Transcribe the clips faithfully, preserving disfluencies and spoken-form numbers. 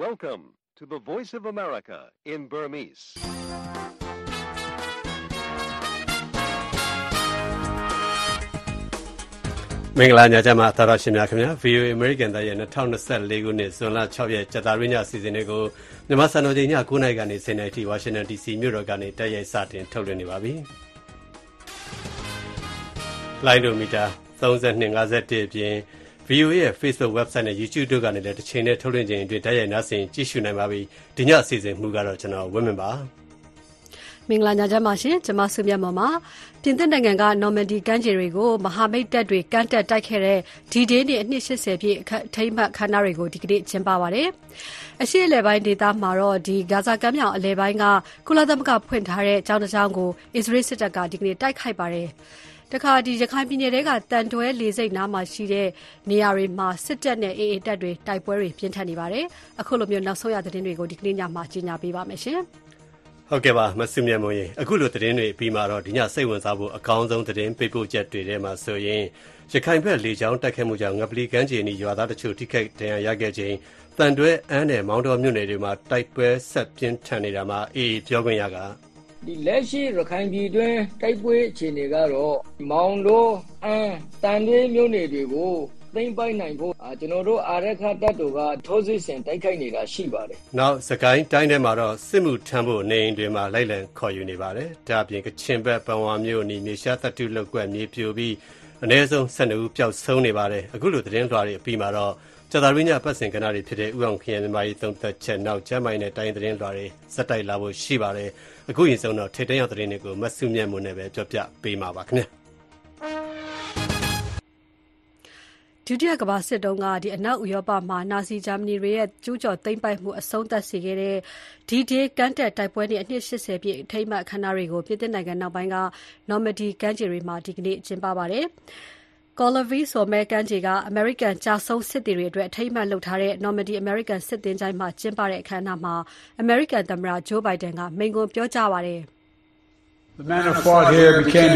Welcome to the Voice of America in Burmese. ။မင်္ဂလာညချမ်းပါသာရရှင်များခင်ဗျာ ဗီအိုအေ American သားရဲ့twenty twenty-fourခုနှစ်ဇွန်လsixရက်ကြာသပတေးညအစီအစဉ်လေးကိုမြန်မာစံတော်ချိန်ညnineနာရီကနေtenနာရီထိဝါရှင်တန် ဒီ စီ မြို့တော်ကနေတက်ရိုက်စတင်ထုတ်လွှင့်နေပါပြီ။လိုင်းဒိုမီတာthirty-two fifty-oneအပြင် ဗီအိုအေ ရဲ့ Facebook website နဲ့ YouTube တို့ကနေလည်းတစ်ချိန်နဲ့ထုတ်လွှင့်ခြင်းအတွင်းတက်ရိုက်နားဆင်ကြည့်ရှုနိုင်ပါပြီ။ဒီညအစီအစဉ်မှုကတော့ကျွန်တော်ဝင်းမင်ပါမင်္ဂလာညချမ်းပါရှင်ကျွန်မဆုမြတ်မော်ပါပြင်သစ်နိုင်ငံက Normandy ကမ်းခြေတွေကိုမဟာမိတ်တပ်တွေကမ်းတက်တိုက်ခဲ့တဲ့ D-Day နေ့အနှစ်eightyပြည့်အထိမ်းအမှတ်ခမ်းနားတွေကိုဒီကနေ့ကျင်းပပါတယ်အရှေ့အလယ်ပိုင်းဒေသမှာတော့ဒီဂါဇာကမ်းမြောင်အလယ်ပိုင်းကကုလသမဂ္ဂဖွင့်ထားတဲ့ကျောင်းတစ်ကျောင်းကိုအစ္စရေးစစ်တပ်ကဒီကနေ့တိုက်ခိုက်ပါတယ်တခါဒီရခိုင်ပြည်နယ်တွေကတန်တွဲလေစိတ်နားမှာရှိတဲ့နေရာတွေမှာစစ်တပ်နဲ့ အေအေ တပ်တွေတိုက်ပွဲတွေပြင်းထန်နေပါတယ်အခုလိုမျိုးနောက်ဆုံးရသတင်းတွေကိုဒီကနေ့ညမှာကြီးညာပေးပါမယ်ရှင်ဟုတ်ကဲ့ပါမဆုမြတ်မွန်ရေအခုလိုသတင်းတွေပြီးမှတော့ဒီညစိတ်ဝင်စားဖို့အကောင်းဆုံးသတင်းပေးပို့ချက်တွေထဲမှာဆိုရင်ရခိုင်ဘက်လေကြောင်းတိုက်ခတ်မှုကြောင့်ငပလီကမ်းခြေနီရွာသားတချို့ထိခိုက်ဒဏ်ရာရခဲ့ခြင်းတန်တွဲအန်းနဲ့မောင်တော်မြို့နယ်တွေမှာတိုက်ပွဲဆက်ပြင်းထန်နေတာမှာအေးပြောခွင့်ရကဒီလက်ရှိရခိုင်ပြည်တွင်းတိုက်ပွဲအခြေအနေကတော့မောင်တော်အန်းတန်တွဲမြို့နယ်တွေကိုသိမ်းပိုက်နိုင်ဖို့ကျွန်တော်တို့အာရခတပ်တို့ကထိုးစစ်ဆင်တိုက်ခိုက်နေတာရှိပါတယ်။နောက်စကိုင်းတိုင်းထဲမှာတော့စစ်မှုထမ်းဖို့နေအိမ်တွေမှာလိုက်လံခေါ်ယူနေပါတယ်။ဒါအပြင်ကချင်ဘက်ပန်ဝါမြို့နီမြေရှားသတ္တုလောက်ကွက်မြေပြိုပြီးအနည်းဆုံးtwelveဦးပျောက်ဆုံးနေပါတယ်။အခုလိုသတင်းလွှာတွေအပြီးမှာတော့ကြာသပတေးညပတ်စဉ်ကဏ္ဍတွေဖြစ်တဲ့ဥအောင်ခရိုင်မြန်မာရေးသုံးသက်ချက်နောက်ကျမ်းမိုင်းနဲ့တိုင်းသတင်းလွှာတွေစက်တိုက်လာဖို့ရှိပါတယ်။အခုရင်ဆုံးတော့ထိတ်တန့်ရောက်သတင်းတွေကိုမဆုမြတ်မွန်နဲ့ပဲပြောပြပေးမှာပါခင်ဗျာ။ဒုတိယကမ္ဘာစစ်တုန်းကဒီအနောက်ဥရောပမှာနာဇီဂျာမနီတွေရဲ့ကျူးကျော်သိမ်းပိုက်မှုအဆုံးသတ်စေခဲ့တဲ့ D-Day ကမ်းတက်တိုက်ပွဲနေ့အနှစ်eightyပြည့်အထိမ်းအမှတ်အခမ်းအနားတွေကိုပြင်သစ်နိုင်ငံနောက်ပိုင်းက Normandy ကမ်းခြေတွေမှာဒီကနေ့ကျင်းပပါတယ်။ Colavie ဆိုမဲ့ကမ်းခြေကအမေရိကန်ကြာဆုံးစစ်သည်တွေအတွက်အထိမ်းအမှတ်လုပ်ထားတဲ့ Normandy American စစ်သင်္ချိုင်းမှာကျင်းပတဲ့အခမ်းအနားမှာအမေရိကန်သမ္မတ Joe Biden ကမိန့်ခွန်းပြောကြားပါတယ်။ The men who fought here became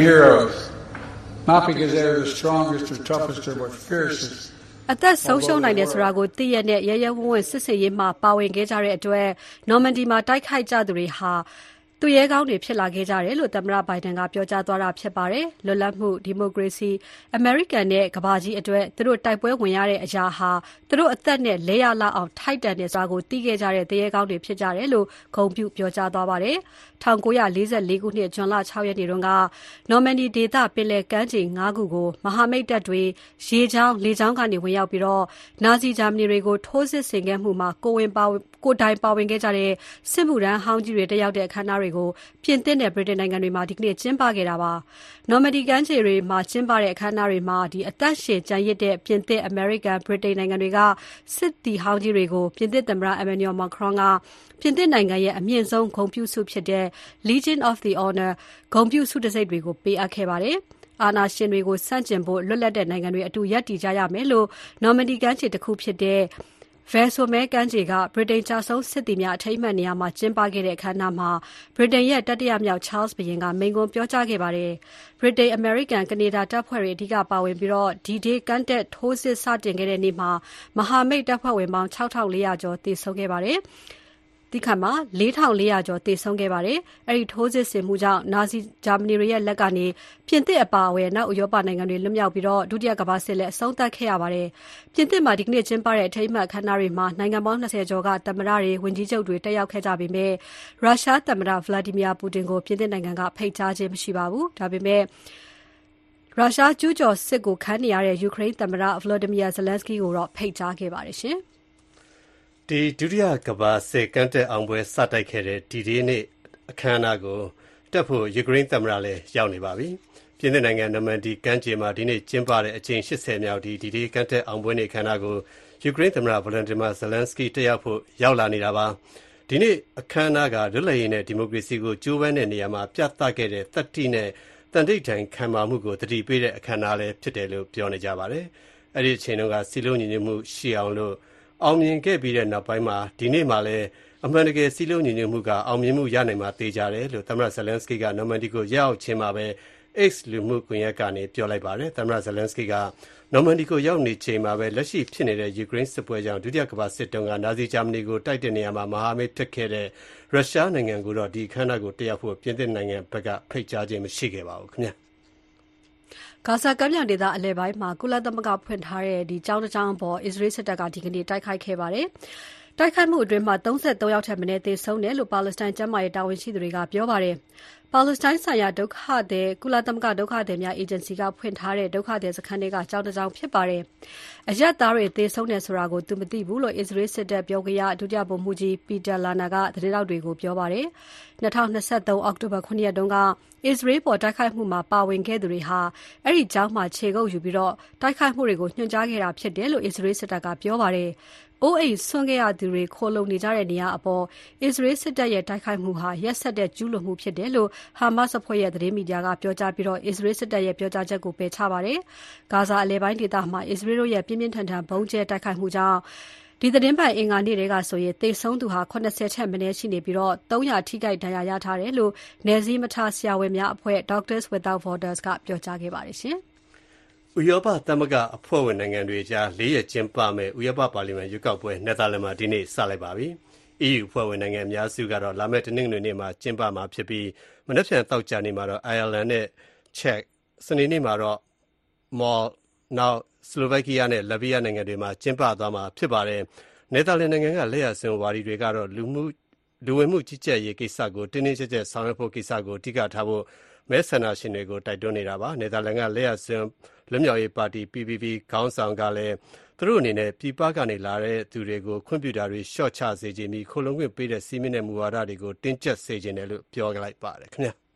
heroes.Not because they were the strongest or toughest or were fiercest. အသက်ဆုံးရှုံးနိုင်တယ်ဆိုတာကိုသိရတဲ့ရဲရဲဝံ့ဝံ့စစ်စစ်ရေးမှာပါဝင်ခဲ့ကြတဲ့အတွက် Normandy မှာတိုက်ခိုက်ကြသူတွေဟာသူရဲကောင်းတွေဖြစ်လာခဲ့ကြတယ်လို့သမ္မတဘိုင်ဒန်ကပြောကြားသွားတာဖြစ်ပါတယ်။လွတ်လပ်မှုဒီမိုကရေစီအမေရိကန်နဲ့ကမ္ဘာကြီးအတွက်သူတို့တိုက်ပွဲဝင်ရတဲ့အရာဟာသူတို့အသက်နဲ့လဲရလောက်အောင်ထိုက်တန်တဲ့စာကိုသိခဲ့ကြတဲ့သူရဲကောင်းတွေဖြစ်ကြတယ်လို့ဂုဏ်ပြုပြောကြားသွားပါတယ်။nineteen forty-fourခုနှစ်ဇွန်လsixရက်နေ့တုန်းက Normandy ဒေသပင်လယ်ကမ်းခြေfiveခုကိုမဟာမိတ်တပ်တွေရေကြောင်းလေကြောင်းကနေဝင်ရောက်ပြီးတော့နာဇီဂျာမနီတွေကိုထိုးစစ်ဆင်ခဲ့မှုမှာကိုဝင်ပါကိုတိုင်ပါဝင်ခဲ့ကြတဲ့စစ်မှုထမ်းဟောင်းကြီးတွေတက်ရောက်တဲ့အခမ်းအနားတွေကိုပြင်သစ်နဲ့ဗြိတိန်နိုင်ငံတွေမှာဒီကနေ့ကျင်းပခဲ့တာပါ။ Normandy ကမ်းခြေတွေမှာကျင်းပတဲ့အခမ်းအနားတွေမှာဒီအသက်ရှင်ကျန်ရစ်တဲ့ပြင်သစ်အမေရိကန်ဗြိတိန်နိုင်ငံတွေကစစ်သည်ဟောင်းကြီးတွေကိုပြင်သစ်သမ္မတ Emmanuel Macron ကပြင်သစ်နိုင်ငံရဲ့အမြင့်ဆုံးဂုဏ်ပြုဆုဖြစ်တဲ့ Legion of Honor ဂုဏ်ပြုဆုတံဆိပ်တွေကိုပေးအပ်ခဲ့ပါတယ်။အာဏာရှင်တွေကိုဆန့်ကျင်ဖို့လွတ်လပ်တဲ့နိုင်ငံတွေအတူရပ်တည်ကြရမယ်လို့ Normandy ကမ်းခြေတစ်ခုဖြစ်တဲ့ Ver-sur-Mer ကမ်းခြေကဗြိတိန်ကြာဆုံးစစ်သည်များအထိမ်းအမှတ်နေရာမှာကျင်းပခဲ့တဲ့အခမ်းအနားမှာဗြိတိန်ရဲ့တတိယမြောက် Charles ဘုရင်ကမိန့်ခွန်းပြောကြားခဲ့ပါတယ်။ဗြိတိန်၊အမေရိကန်၊ကနေဒါတပ်ဖွဲ့တွေအဓိကပါဝင်ပြီးတော့ D-Day ကမ်းတက်ထိုးစစ်စတင်ခဲ့တဲ့နေ့မှာမဟာမိတ်တပ်ဖွဲ့ဝင်ပေါင်းsix thousand four hundredကျော်သေဆုံးခဲ့ပါတယ်။ဒီခါမှာfour thousand four hundredကျော်သေဆုံးခဲ့ပါတယ်။အဲဒီထိုးစစ်ဆင်မှုကြောင့်နာဇီဂျာမနီတွေရဲ့လက်ကနေပြင်သစ်အပါအဝင်နောက်ဥရောပနိုင်ငံတွေလွတ်မြောက်ပြီးတော့ဒုတိယကမ္ဘာစစ်လည်းအဆုံးသတ်ခဲ့ရပါတယ်။ပြင်သစ်မှာဒီကနေ့ကျင်းပတဲ့အထိမ်းအမှတ်အခမ်းအနားတွေမှာနိုင်ငံပေါင်းtwentyကျော်ကသမ္မတတွေဝန်ကြီးချုပ်တွေတက်ရောက်ခဲ့ကြပေမဲ့ရုရှားသမ္မတ Vladimir Putin ကိုပြင်သစ်နိုင်ငံကဖိတ်ကြားခြင်းမရှိပါဘူး။ဒါပေမဲ့ရုရှားကျူးကျော်စစ်ကိုခံနေရတဲ့ယူကရိန်းသမ္မတ Volodymyr Zelensky ကိုတော့ဖိတ်ကြားခဲ့ပါတယ်ရှင်။ဒီဒုတိယကမ္ဘာစစ်ကမ်းတက်အောင်ပွဲစတိုက်ခဲ့တဲ့ D-Day နေ့အခမ်းအနားကိုတက်ဖို့ယူကရိန်းသမ္မတလည်းရောက်နေပါပြီ။ပြင်သစ်နိုင်ငံ Normandy ကမ်းခြေမှာဒီနေ့ကျင်းပတဲ့အကြိမ်eightyမြောက်ဒီ D-Day ကမ်းတက်အောင်ပွဲနေ့အခမ်းအနားကိုယူကရိန်းသမ္မတ Volodymyr Zelensky တက်ရောက်ဖို့ရောက်လာနေတာပါ။ဒီနေ့အခမ်းအနားကလွတ်လပ်ရေးနဲ့ဒီမိုကရေစီကိုကြိုးပမ်းတဲ့နေရာမှာပြသခဲ့တဲ့သတ္တိနဲ့တန်တိတ်တိုင်ခံမာမှုကိုတတိပေးတဲ့အခမ်းအနားလည်းဖြစ်တယ်လို့ပြောနေကြပါတယ်။အဲ့ဒီအချိန်တုန်းကစီလုံးညီညွတ်မှုရှိအောင်လို့အောင်မြင်ခဲ့ပြီးတဲ့နောက်ပိုင်းမှာဒီနေ့မှလည်းအမှန်တကယ်စီးလုံးညီညွတ်မှုကအောင်မြင်မှုရနိုင်မှာသေချာတယ်လို့သမ္မတ Zelensky က Normandy ကိုရောက်ချင်းမှာပဲ X လူမှုကွန်ရက်ကနေပြောလိုက်ပါတယ်။သမ္မတ Zelensky ကနော်မန်ဒီကိုရောက်နေချိန်မှာပဲလက်ရှိဖြစ်နေတဲ့ယူကရိန်းစစ်ပွဲကြောင့်ဒုတိယကမ္ဘာစစ်တုန်းကနာဇီဂျာမနီကိုတိုက်တဲ့နေရာမှာမဟာမိတ်ဖြစ်ခဲ့တဲ့ရုရှားနိုင်ငံကိုတော့ဒီအခမ်းအနားကိုတက်ရောက်ဖို့ပြင်သစ်နိုင်ငံဘက်ကဖိတ်ကြားခြင်းမရှိခဲ့ပါဘူးခင်ဗျာဂါဇာကမ်းမြောင်ဒေသအလဲပိုင်းမှာကုလသမဂ္ဂဖွင့်ထားတဲ့ဒီကျောင်းတစ်ကျောင်းပေါ်အစ္စရေးစစ်တပ်ကဒီကနေ့တိုက်ခိုက်ခဲ့ပါတယ်။တိုက်ခိုက်မှုအတွင်းမှာသုံး၃ယောက်ထက်မနည်းသေဆုံးတယ်လို့ပါလက်စတိုင်းကျန်းမာရေးတာဝန်ရှိသူတွေကပြောပါတယ်။ပါလက်စတိုင်းဆိုင်ရာဒုက္ခသည်ကုလသမဂ္ဂဒုက္ခသည်များအေဂျင်စီကဖွင့်ထားတဲ့ဒုက္ခသည်စခန်းတွေကကျောင်းတစ်ကျောင်းဖြစ်ပါတယ်။အရက်သားတွေသေဆုံးတယ်ဆိုတာကိုသူမသိဘူးလို့အစ္စရေးစစ်တပ်ပြောခွင့်ရဒုတိယဗိုလ်မှူးကြီးပီတာလာနာကသတင်းတောက်တွေကိုပြောပါတယ်။၂၀၂၃အောက်တိုဘာခုနှစ်ရက်တုန်းကအစ္စရေးပေါ်တိုက်ခိုက်မှုမှာပါဝင်ခဲ့သူတွေဟာအဲ့ဒီကျောင်းမှာခြေကုပ်ယူပြီးတော့တိုက်ခိုက်မှုတွေကိုညွှန်ကြားခဲ့တာဖြစ်တယ်လို့အစ္စရေးစစ်တပ်ကပြောပါတယ်။အိုးအိမ်ဆွန့်ခဲ့ရသူတွေခိုလုံနေကြတဲ့နေရာအပေါ်အစ္စရေးစစ်တပ်ရဲ့တိုက်ခိုက်မှုဟာရက်စက်တဲ့ကျူးလွန်မှုဖြစ်တယ်လို့ဟာမတ်စ်အဖွဲ့ရဲ့သတင်းမီဒီယာကပြောကြားပြီးတော့အစ္စရေးစစ်တပ်ရဲ့ပြောကြားချက်ကိုပယ်ချပါတယ်။ဂါဇာအလဲပိုင်းဒေသမှာအစ္စရေးတို့ရဲ့ပြင်းပြင်းထန်ထန်ဘုံကျဲတိုက်ခိုက်မှုကြောင့်ဒီသတင်းပတ်အင်္ဂါနေ့တွေကဆိုရင်သေဆုံးသူဟာခုနှစ်ဆယ်ထက်မနည်းရှိနေပြီးတော့သုံးရာထိခိုက်ဒဏ်ရာရထားတယ်လို့နယ်စည်းမထားဆရာဝန်များအဖွဲ့ Doctors Without Borders ကပြောကြားခဲ့ပါတယ်ရှင်။ဥရောပသမဂ္ဂအဖွဲ့ဝင်နိုင်ငံတွေကြားလေးရက်ကျင်းပမဲ့ဥရောပပါလီမန်ရွေးကောက်ပွဲနယ်သာလန်မှာဒီနေ့စလိုက်ပါပြီ။ အီးယူ အဖွဲ့ဝင်နိုင်ငံအများစုကတော့လာမယ့်တနင်္ဂနွေနေ့မှာကျင်းပမှာဖြစ်ပြီးမနက်ဖြန်သောကြာနေ့မှာတော့အိုင်ယာလန်နဲ့ချက်စနေနေ့မှာတော့မော်နောက်ဆလိုဗက်ကီးယားနဲ့လက်ဗီးယားနိုင်ငံတွေမှာကျင်းပသွားမှာဖြစ်ပါတယ်။နယ်သာလန်နိုင်ငံကလက်ရစင်ဝါဒီတွေကတော့လူမှုလူဝင်မှုကြီးကြပ်ရေးကိစ္စကိုတင်းတင်းကျပ်ကျပ်ဆောင်ရွက်ဖို့ကိစ္စကိုအဓိကထားဖို့မဲဆန္ဒရှင်တွေကိုတိုက်တွန်းနေတာပါ။နယ်သာလန်ကလက်ရစင်လွတ်မြောက်ရေးပါတီ ပီ ပီ ပီ ခေါင်းဆောင်ကလည်းသူတို့အနေနဲ့ပြည်ပကနေလာတဲ့သူတွေကိုခွင့်ပြုတာတွေလျှော့ချစေခြင်းပြီးခိုလုံခွင့်ပေးတဲ့စီးမင်းတဲ့မူဝါဒတွေကိုတင်းကျပ်စေခြင်းတယ်လို့ပြောလိုက်ပါတယ်ခင်ဗျာ။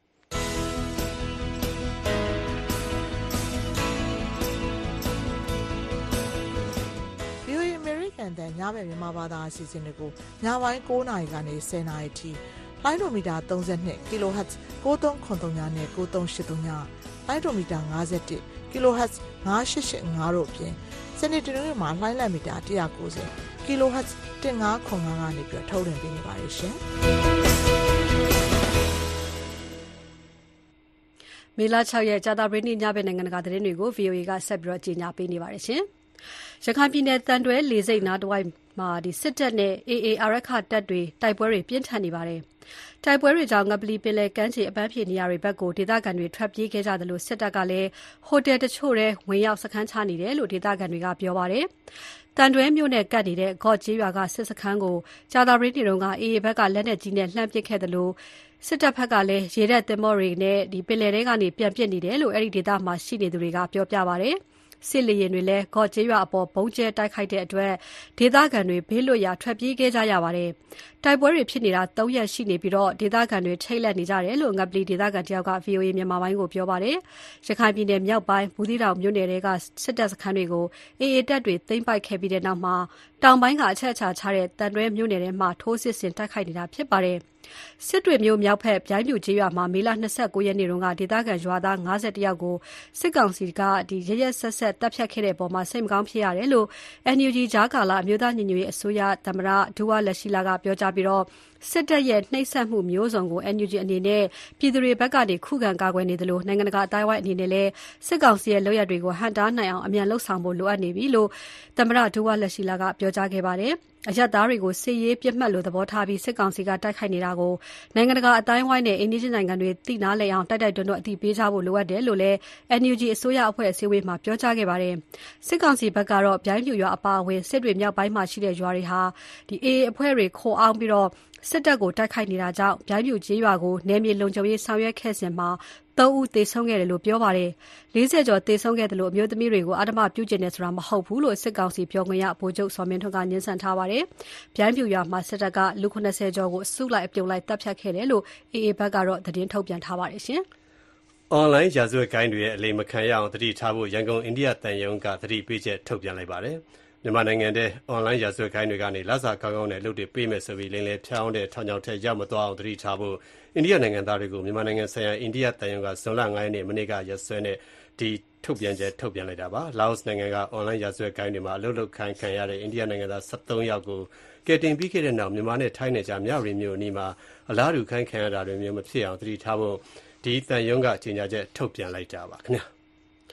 တန်ညမဲ့မြန်မာဘာသာအစီအစဉ်တွေကိုညပိုင်း၉နာရီကနေ၁၀နာရီထိလိုင်းဒိုမီတာ၃၂ kHz ၉၃၇၃ညနဲ့၉၃၈၃ညလိုင်းဒိုမီတာ၅၁ kHz ၅၈၈၅တို့အပြင်စနေတနင်္ဂနွေမှာလိုင်းလက်မီတာ၁၉၀ kHz ၁၅၇၅ကနေပြီးထုတ်လွှင့်ပေးနေပါတယ်ရှင်။မေလ၆ရက်ကြာသပတေးနေ့ညဘက်နိုင်ငံတကာသတင်းတွေကို ဗီအိုအေကဆက်ပြီးတော့ကြီးညာပေးနေပါတယ်ရှင်။ရခိုင်ပြည်နယ်တန်တွဲလေဆိပ်နားတဝိုက်မှာဒီစစ်တပ်နဲ့ အေအေ အာရက္ခတပ်တွေတိုက်ပွဲတွေပြင်းထန်နေပါတယ်။တိုက်ပွဲတွေကြောင့်ငပလီပင်လယ်ကမ်းခြေအပန်းဖြေနေရာတွေဘက်ကိုဒေသခံတွေထွက်ပြေးခဲ့ကြတယ်လို့စစ်တပ်ကလည်းဟိုတယ်တချို့ထဲဝင်ရောက်စခန်းချနေတယ်လို့ဒေသခံတွေကပြောပါတယ်။တန်တွဲမြို့နဲ့ကပ်နေတဲ့ဂေါ့ကျေးရွာကစစ်စခန်းကိုကြာသပတေးနေ့တုန်းက အေအေ ဘက်ကလက်နက်ကြီးနဲ့လှမ်းပစ်ခဲ့တယ်လို့စစ်တပ်ဘက်ကလည်းရေတပ်သင်္ဘောတွေနဲ့ဒီပင်လယ်ထဲကနေပြန်ပစ်နေတယ်လို့အဲ့ဒီဒေသမှာရှိနေသူတွေကပြောပြပါတယ်။စစ်လေယာဉ်တွေလည်းဂေါ့ကျေးရွာအပေါ်ဘုံကျဲတိုက်ခိုက်တဲ့အတွက်ဒေသခံတွေဘေးလွတ်ရာထွက်ပြေးခဲ့ကြရပါတယ်။တိုက်ပွဲတွေဖြစ်နေတာ၃ရက်ရှိနေပြီးတော့ဒေသခံတွေထိတ်လန့်နေကြတယ်လို့ငပလီဒေသခံတယောက်က ဗီအိုအေမြန်မာပိုင်းကိုပြောပါတယ်။ရခိုင်ပြည်နယ်မြောက်ပိုင်းဘူးသီးတောင်မြို့နယ်တွေကစစ်တပ်စခန်းတွေကိုအေအေတပ်တွေသိမ်းပိုက်ခဲ့ပြီးတဲ့နောက်မှာတောင်ပိုင်းကအချက်အချာချတဲ့တန်တွဲမြို့နယ်ထဲမှာထိုးစစ်ဆင်တိုက်ခိုက်နေတာဖြစ်ပါတယ်။စစ်တွေမျိုးမြောက်ဖက်ပြိုင်းပြူကျေးရွာမှာမေလ၂၉ရက်နေ့တုန်းကဒေသခံရွာသား၅၁ယောက်ကိုစစ်ကောင်စီကဒီရရဆက်ဆက်တပ်ဖြတ်ခဲ့တဲ့ပုံမှာစိတ်မကောင်းဖြစ်ရတယ်လို့ အန် ယူ ဂျီ ဂျာကာလာအမျိုးသားညီညွတ်ရေးအစိုးရသမ္မတဒူဝါလက်ရှိလာကပြောကြားပြီးတော့စစ်တပ်ရဲ့နှိပ်စက်မှုမျိုးစုံကို အန် ယူ ဂျီ အနေနဲ့ပြည်သူတွေဘက်ကနေခုခံကာကွယ်နေတယ်လို့နိုင်ငံတကာအတိုင်းအဝိုင်းအနေနဲ့လည်းစစ်ကောင်စီရဲ့လုပ်ရပ်တွေကိုဟန့်တားနိုင်အောင်အမြန်လှုပ်ဆောင်ဖို့လိုအပ်နေပြီလို့သမ္မတဒူဝါလက်ရှိလာကပြောကြားခဲ့ပါတယ်။အရပ်သားတွေကိုစစ်ရေးပြစ်မှတ်လို့သဘောထားပြီးစစ်ကောင်စီကတိုက်ခိုက်နေတာကိုနိုင်ငံတကာအတိုင်းအဝိုင်းနဲ့အိန္ဒိယနိုင်ငံတွေသိနာလည်အောင်တိုက်တိုက်တွန်းတွန်းအသိပေးကြဖို့လိုအပ်တယ်လို့လည်း အန် ယူ ဂျီ အစိုးရအဖွဲ့အစည်းအဝေးမှာပြောကြားခဲ့ပါတယ်။စစ်ကောင်စီဘက်ကတော့ပြိုင်းပြူရွာအပါအဝင်စစ်တွေမြောက်ပိုင်းမှာရှိတဲ့ရွာတွေဟာဒီ အေအေ အဖွဲ့တွေခိုအောင်ပြီးတော့စစ်တပ်ကိုတိုက်ခိုက်နေတာကြောင့်ပြိုင်းပြူကျေးရွာကိုနယ်မြေလုံခြုံရေးဆောင်ရွက်ခဲ့စဉ်မှာသုံးဦးသေဆုံးခဲ့တယ်လို့ပြောပါတယ်။၄၀ကျော်သေဆုံးခဲ့တယ်လို့အမျိုးသမီးတွေကိုအဓမ္မပြုကျင့်နေဆိုတာမဟုတ်ဘူးလို့စစ်ကောင်စီပြောခွင့်ရဗိုလ်ချုပ်စောမင်းထွန်းကညှင်းဆန်ထားပါတယ်။ပြိုင်းပြူရွာမှာစစ်တပ်ကလူ၇၀ကျော်ကိုအစုလိုက်အပြုံလိုက်တပ်ဖြတ်ခဲ့တယ်လို့ အေအေ ဘက်ကတော့သတင်းထုတ်ပြန်ထားပါတယ်ရှင်။အွန်လိုင်းရာဇဝတ်ဂိုဏ်းတွေရဲ့အလိမ်မခံရအောင်သတိထားဖို့ရန်ကုန်အိန္ဒိယသံရုံးကသတိပေးချက်ထုတ်ပြန်လိုက်ပါတယ်။မြန်မာနိုင်ငံထဲအွန်လိုင်းရာဇဝတ်ဂိုဏ်းတွေကနေလစာကောင်းကောင်းနဲ့လုပ်တွေပေးမယ်ဆိုပြီးလိမ်လည်ဖျောင်းတဲ့ထောင်ချောက်ထဲရောက်မသွားအောင်သတိထားဖို့အိန္ဒိယနိုင်ငံသားတွေကိုမြန်မာနိုင်ငံဆိုင်ရာအိန္ဒိယသံရုံးကဇွန်လ၅ရက်နေ့မနေ့ကရက်စွဲနဲ့ဒီထုတ်ပြန်ချက်ထုတ်ပြန်လိုက်တာပါ။လာအိုနိုင်ငံကအွန်လိုင်းရာဇဝတ်ဂိုဏ်းတွေမှာအလုပ်လုပ်ခိုင်းခံရတဲ့အိန္ဒိယနိုင်ငံသား၁၃ယောက်ကိုကယ်တင်ပြီးခဲ့တဲ့နောက်မြန်မာနဲ့ထိုင်းနယ်ကြားမြဝတီမြို့အနီးမှာအလားတူခိုင်းခံရတာတွေမျိုးမဖြစ်အောင်သတိထားဖို့ဒီသံရုံးကကြေညာချက်ထုတ်ပြန်လိုက်တာပါခင်ဗျာ။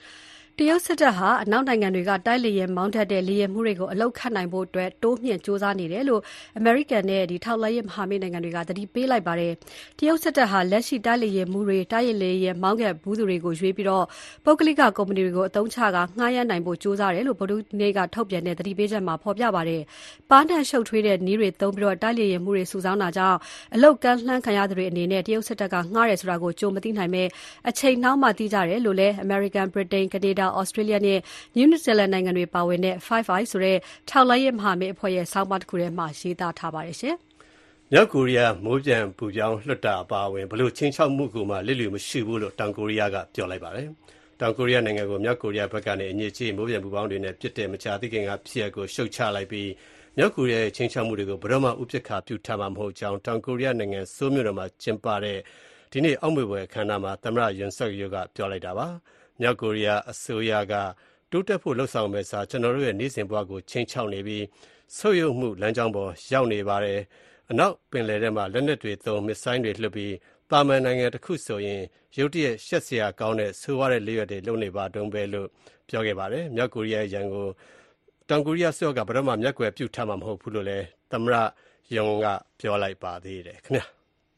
တရုတ်စစ်တပ်ဟာအနောက်နိုင်ငံတွေကတိုက်လေယာဉ်မောင်းတတ်တဲ့လေယာဉ်မှုတွေကိုအလုတ်ခတ်နိုင်ဖို့အတွက်တိုးမြှင့်စ조사နေတယ်လို့အမေရိကန်နဲ့ဒီထောက်လှမ်းရေးမဟာမိတ်နိုင်ငံတွေကသတိပေးလိုက်ပါတယ်။တရုတ်စစ်တပ်ဟာလက်ရှိတိုက်လေယာဉ်မှုတွေတိုက်လေယာဉ်မောင်းခဲ့ဘူးသူတွေကိုရွေးပြီးတော့ပုဂ္ဂလိကကုမ္ပဏီတွေကိုအသုံးချကငှားရမ်းနိုင်ဖို့စ조사တယ်လို့ဗုဒ္ဓနေ့ကထုတ်ပြန်တဲ့သတိပေးချက်မှာဖော်ပြပါတယ်။ပါးနှံရှုပ်ထွေးတဲ့နည်းတွေသုံးပြီးတော့တိုက်လေယာဉ်မှုတွေစုဆောင်းတာကြောင့်အလုတ်ကန့်လှမ်းခံရသူတွေအနေနဲ့တရုတ်စစ်တပ်ကငှားတယ်ဆိုတာကိုကြိုမသိနိုင်ပဲအချိန်နှောင်းမှသိကြတယ်လို့လည်း American, Britain, Canada, Australia နဲ့ New Zealand နိုင်ငံတွေပါဝင်တဲ့ Five Eyes ဆိုတဲ့ထောက်လှမ်းရေးမဟာမိတ်အဖွဲ့ရဲ့ဆောင်းပါးတစ်ခုထဲမှာရေးသားထားပါတယ်ရှင်။မြောက်ကိုရီးယားမိုးပြန်ပူပြောင်းလွှတ်တာအပါအဝင်ဘလို့ချင်းချောက်မှုကိုမှလစ်လျူမရှိဘူးလို့တောင်ကိုရီးယားကပြောလိုက်ပါတယ်။တောင်ကိုရီးယားနိုင်ငံကိုမြောက်ကိုရီးယားဘက်ကနေအညစ်အကြေးမိုးပြန်ပူပေါင်းတွေနဲ့ပြစ်တဲ့မချသိခင်ကဖြစ်ရပ်ကိုရှုတ်ချလိုက်ပြီးမြောက်ကိုရီးယားရဲ့ချင်းချောက်မှုတွေကိုဘယ်တော့မှဥပက္ခပြုထားမှာမဟုတ်ကြောင်းတောင်ကိုရီးယားနိုင်ငံဆိုးမြို့တော်မှာကျင်းပတဲ့ဒီနေ့အောက်မေ့ပွဲအခမ်းအနားမှာသမ္မတယွန်ဆွတ်ယူကပြောလိုက်တာပါ။မြောက်ကိုရီးယားအစိုးရကတိုးတက်ဖို့လှုံ့ဆော်မဲ့စာကျွန်တော်တို့ရဲ့နေ့စဉ်ဘဝကိုချင်းချောက်နေပြီးဆုတ်ယုတ်မှုလမ်းကြောင်းပေါ်ရောက်နေပါတယ်။အနောက်ပင်လယ်ထဲမှာလက်နက်တွေသုံးမစ်ဆိုင်းတွေလှုပ်ပြီးပါမန်နိုင်ငံတစ်ခုဆိုရင်ရုတ်တရက်ရှက်စရာကောင်းတဲ့ဆိုးဝါးတဲ့လေးရွက်တွေလုပ်နေပါတုံးပဲလို့ပြောခဲ့ပါတယ်။မြောက်ကိုရီးယားရန်ကိုတောင်ကိုရီးယားဆိုကဘယ်တော့မှမျက်ကွယ်ပြုထားမှာမဟုတ်ဘူးလို့လည်းသမ္မတယွန်ကပြောလိုက်ပါသေးတယ်ခင်ဗျာ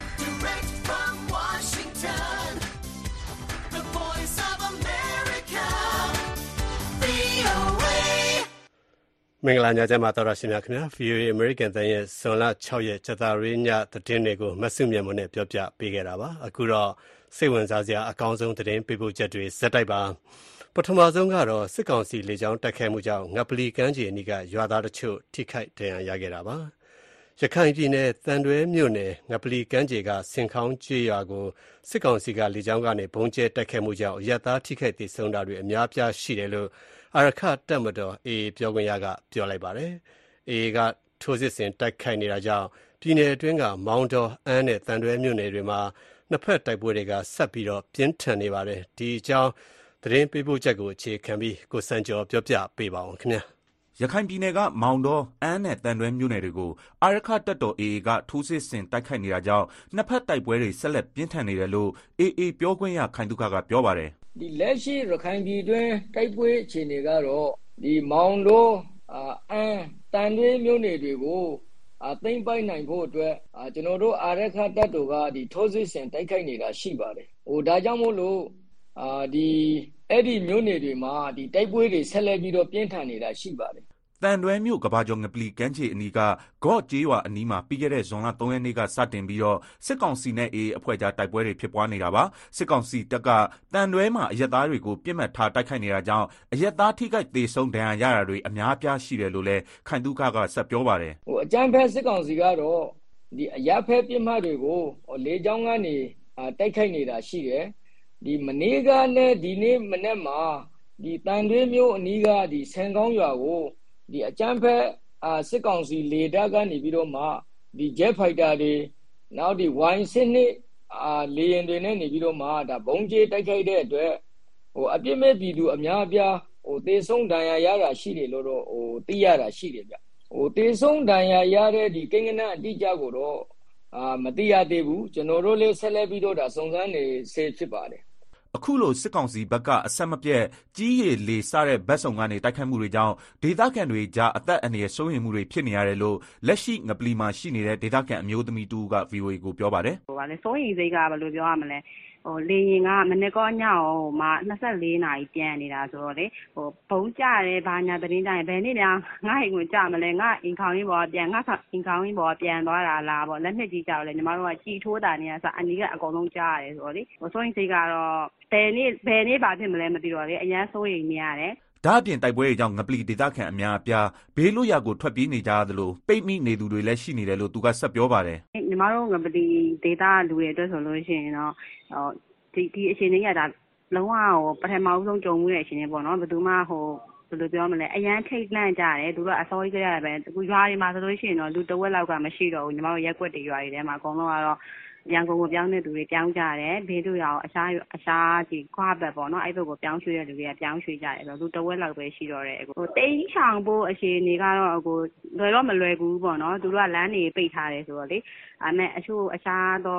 မင်္ဂလာညချမ်းပါတော်ရရှိမြခင်ဗျာ ဗီအိုအေ American တန်ရဲ့ဇွန်လ၆ရက်ကြာသပတေးညသတင်းတွေကိုမဆုမြတ်မွန်နဲ့ပြောပြပေးခဲ့တာပါအခုတော့စိတ်ဝင်စားစရာအကောင်းဆုံးသတင်းပေးပို့ချက်တွေဇက်တိုက်ပါပထမဆုံးကတော့စစ်ကောင်စီလေကြောင်းတိုက်ခိုက်မှုကြောင့်ငပလီကမ်းခြေအနီးကရွာသားတချို့ထိခိုက်ဒဏ်ရာရခဲ့တာပါရခိုင်ပြည်နယ်တန်တွဲမြို့နယ်ငပလီကမ်းခြေကစင်ခေါင်းကျေးရွာကိုစစ်ကောင်စီကလေကြောင်းကနေဘုံကျဲတိုက်ခိုက်မှုကြောင့်အရပ်သားထိခိုက်ဒေဆုံးတာတွေအများပြားရှိတယ်လို့အာရခတပ်မတော် အေအေ ပြောခွင့်ရကပြောလိုက်ပါတယ်။ အေအေ ကထိုးစစ်ဆင်တိုက်ခိုက်နေတာကြောင့်ပြည်နယ်အတွင်းကမောင်တော်အန်းနဲ့တန်တွဲမြို့နယ်တွေမှာနှစ်ဖက်တိုက်ပွဲတွေကဆက်ပြီးတော့ပြင်းထန်နေပါတယ်။ဒီအကြောင်းသတင်းပေးပို့ချက်ကိုအခြေခံပြီးကိုစံကျော်ပြောပြပေးပါအောင်ခင်ဗျာ။ရခိုင်ပြည်နယ်ကမောင်တော်အန်းနဲ့တန်တွဲမြို့နယ်တွေကိုအာရခတပ်တော် အေအေ ကထိုးစစ်ဆင်တိုက်ခိုက်နေတာကြောင့်နှစ်ဖက်တိုက်ပွဲတွေဆက်လက်ပြင်းထန်နေတယ်လို့ အေအေ ပြောခွင့်ရခိုင်သုခကပြောပါတယ်။ဒီလက်ရှိရခိုင်ပြည်တွင်းတိုက်ပွဲအခြေအနေကတော့ဒီမောင်တော်အန်းတန်တွဲမြို့နယ်တွေကိုအသိမ်းပိုက်နိုင်ဖို့အတွက်ကျွန်တော်တို့အာရခတပ်တော်ကဒီထိုးစစ်ဆင်တိုက်ခိုက်နေတာရှိပါတယ်။ဟိုဒါကြောင့်မို့လို့အာဒီအဲ့ဒီမြို့နယ်တွေမှာဒီတိုက်ပွဲတွေဆက်လက်ပြီးတော့ပြင်းထန်နေတာရှိပါတယ်တန်တွဲမြို့ကဘာကျော်ငပလီကမ်းခြေအနီးကဂေါ့ကျေးရွာအနီးမှာပြီးခဲ့တဲ့ဇွန်လ၃ရက်နေ့ကစတင်ပြီးတော့စစ်ကောင်စီနဲ့ အေအေ အဖွဲ့ကြားတိုက်ပွဲတွေဖြစ်ပွားနေတာပါစစ်ကောင်စီတပ်ကတန်တွဲမှာအရက်သားတွေကိုပြစ်မှတ်ထားတိုက်ခိုက်နေတာကြောင့်အရက်သားထိခိုက်ဒေဆုံးဒဏ်ရာရတာတွေအများပြားရှိတယ်လို့လည်းခိုင်သုခကဆက်ပြောပါတယ်ဟိုအကြမ်းဖက်စစ်ကောင်စီကတော့ဒီအရက်ဖက်ပြစ်မှတ်တွေကိုလေကြောင်းကနေတိုက်ခိုက်နေတာရှိတယ်ဒီမနေ့ကနဲ့ဒီနေ့မနေ့မှာဒီတန်တွဲမြို့အနီးကဒီဆန်ကောင်းရွာကိုဒီအကြမ်းဖက်အာစစ်ကောင်စီလေတပ်ကနေပြီးတော့မှဒီ jet fighter တွေနောက်ဒီ Y စနစ်အာလေယာဉ်တွေနဲ့နေပြီးတော့မှဒါဘုံကျဲတိုက်ခိုက်တဲ့အတွက်ဟိုအပြစ်မဲ့ပြည်သူအများအပြားဟိုတေဆုံးဒဏ်ရာရတာရှိတယ်လို့တော့ဟိုသိရတာရှိတယ်ဗျဟိုတေဆုံးဒဏ်ရာရတဲ့ဒီကိန်းဂဏအတိအကျကိုတော့အာမသိရသေးဘူးကျွန်တော်တို့လည်းဆက်လက်ပြီးတော့ဒါစုံစမ်းနေစေဖြစ်ပါတယ်အခုလိုစစ်ကောင်စီဘက်ကအဆက်မပြတ်ကြီးရည်လေစတဲ့ဗတ်စုံကနေတိုက်ခိုက်မှုတွေကြောင့်ဒေသခံတွေကြားအသက်အန္တရာယ်စိုးရိမ်မှုတွေဖြစ်နေရတယ်လို့လက်ရှိငပလီမှာရှိနေတဲ့ဒေသခံအမျိုးသမီးတူက ဗီအိုအေ ကိုပြောပါတယ်ဟိုကလည်းစိုးရိမ်စိတ်ကဘယ်လိုပြောရမလဲဟိုလေရင်ကမနေ့ကညအောင်မှ24နာရီပြန်နေတာဆိုတော့လေဟိုဘုံကြရဲဘာညာတရင်ကြရင်ဘယ်နေ့များငါ့အိမ်ကိုကြမလဲငါအင်ခေါင်းရင်းပေါ်ပြန်ငါအင်ခေါင်းရင်းပေါ်ပြန်သွားတာလားပေါ့လက်နှစ်ကြီးကြောက်လေညီမတို့ကကြည်ထိုးတာနေရဆိုအနီကအကုန်လုံးကြားရတယ်ဆိုတော့လေဟိုစိုးရိမ်စိတ်ကတော့ဘယ်နေ့ဘယ်နေ့ဘာဖြစ်မလဲမသိတော့လေအရန်စိုးရိမ်နေရတယ်ဒါအပြင်တိုက်ပွဲတွေကြောင့်ငပလီဒေသခံအများအပြားဘေးလွတ်ရာကိုထွက်ပြေးနေကြရသလိုပိတ်မိနေသူတွေလည်းရှိနေတယ်လို့သူကဆက်ပြောပါတယ်ညီမတို့ငပလီဒေသလူတွေအတွက်ဆိုလို့ရှိရင်တော့ဟိုဒီဒီအချိန်လေးကဒါလုံးဝဟိုပထမဦးဆုံးကြုံမှုတဲ့အချိန်လေးပေါ့နော်ဘယ်သူမှဟိုဘယ်လိုပြောမလဲအရန်ထိတ်လန့်ကြတယ်သူတို့အစောကြီးကြရတယ်ပဲအခုရွာတွေမှာဆိုလို့ရှိရင်တော့လူတဝက်လောက်ကမရှိတော့ဘူးညီမတို့ရက်ွက်တွေရွာတွေထဲမှာအကုန်လုံးကတော့ရန်ကုန်ကိုပြောင်းတဲ့သူတွေပြောင်းကြတယ်ဘေးတို့ရအောင်အရှားအရှားကြီးခွာဘက်ပေါ့နော်အဲ့ဘက်ကိုပြောင်းရွှေ့တဲ့လူတွေကပြောင်းရွှေ့ကြတယ်ဆိုတော့လူတဝက်လောက်ပဲရှိတော့တယ်ဟိုတိန်းချောင်ဖို့အခြေအနေကတော့ဟိုလွယ်တော့မလွယ်ဘူးပေါ့နော်သူတို့ကလမ်းတွေပိတ်ထားတယ်ဆိုတော့လေအဲ့မဲ့အချို့အရှားတော့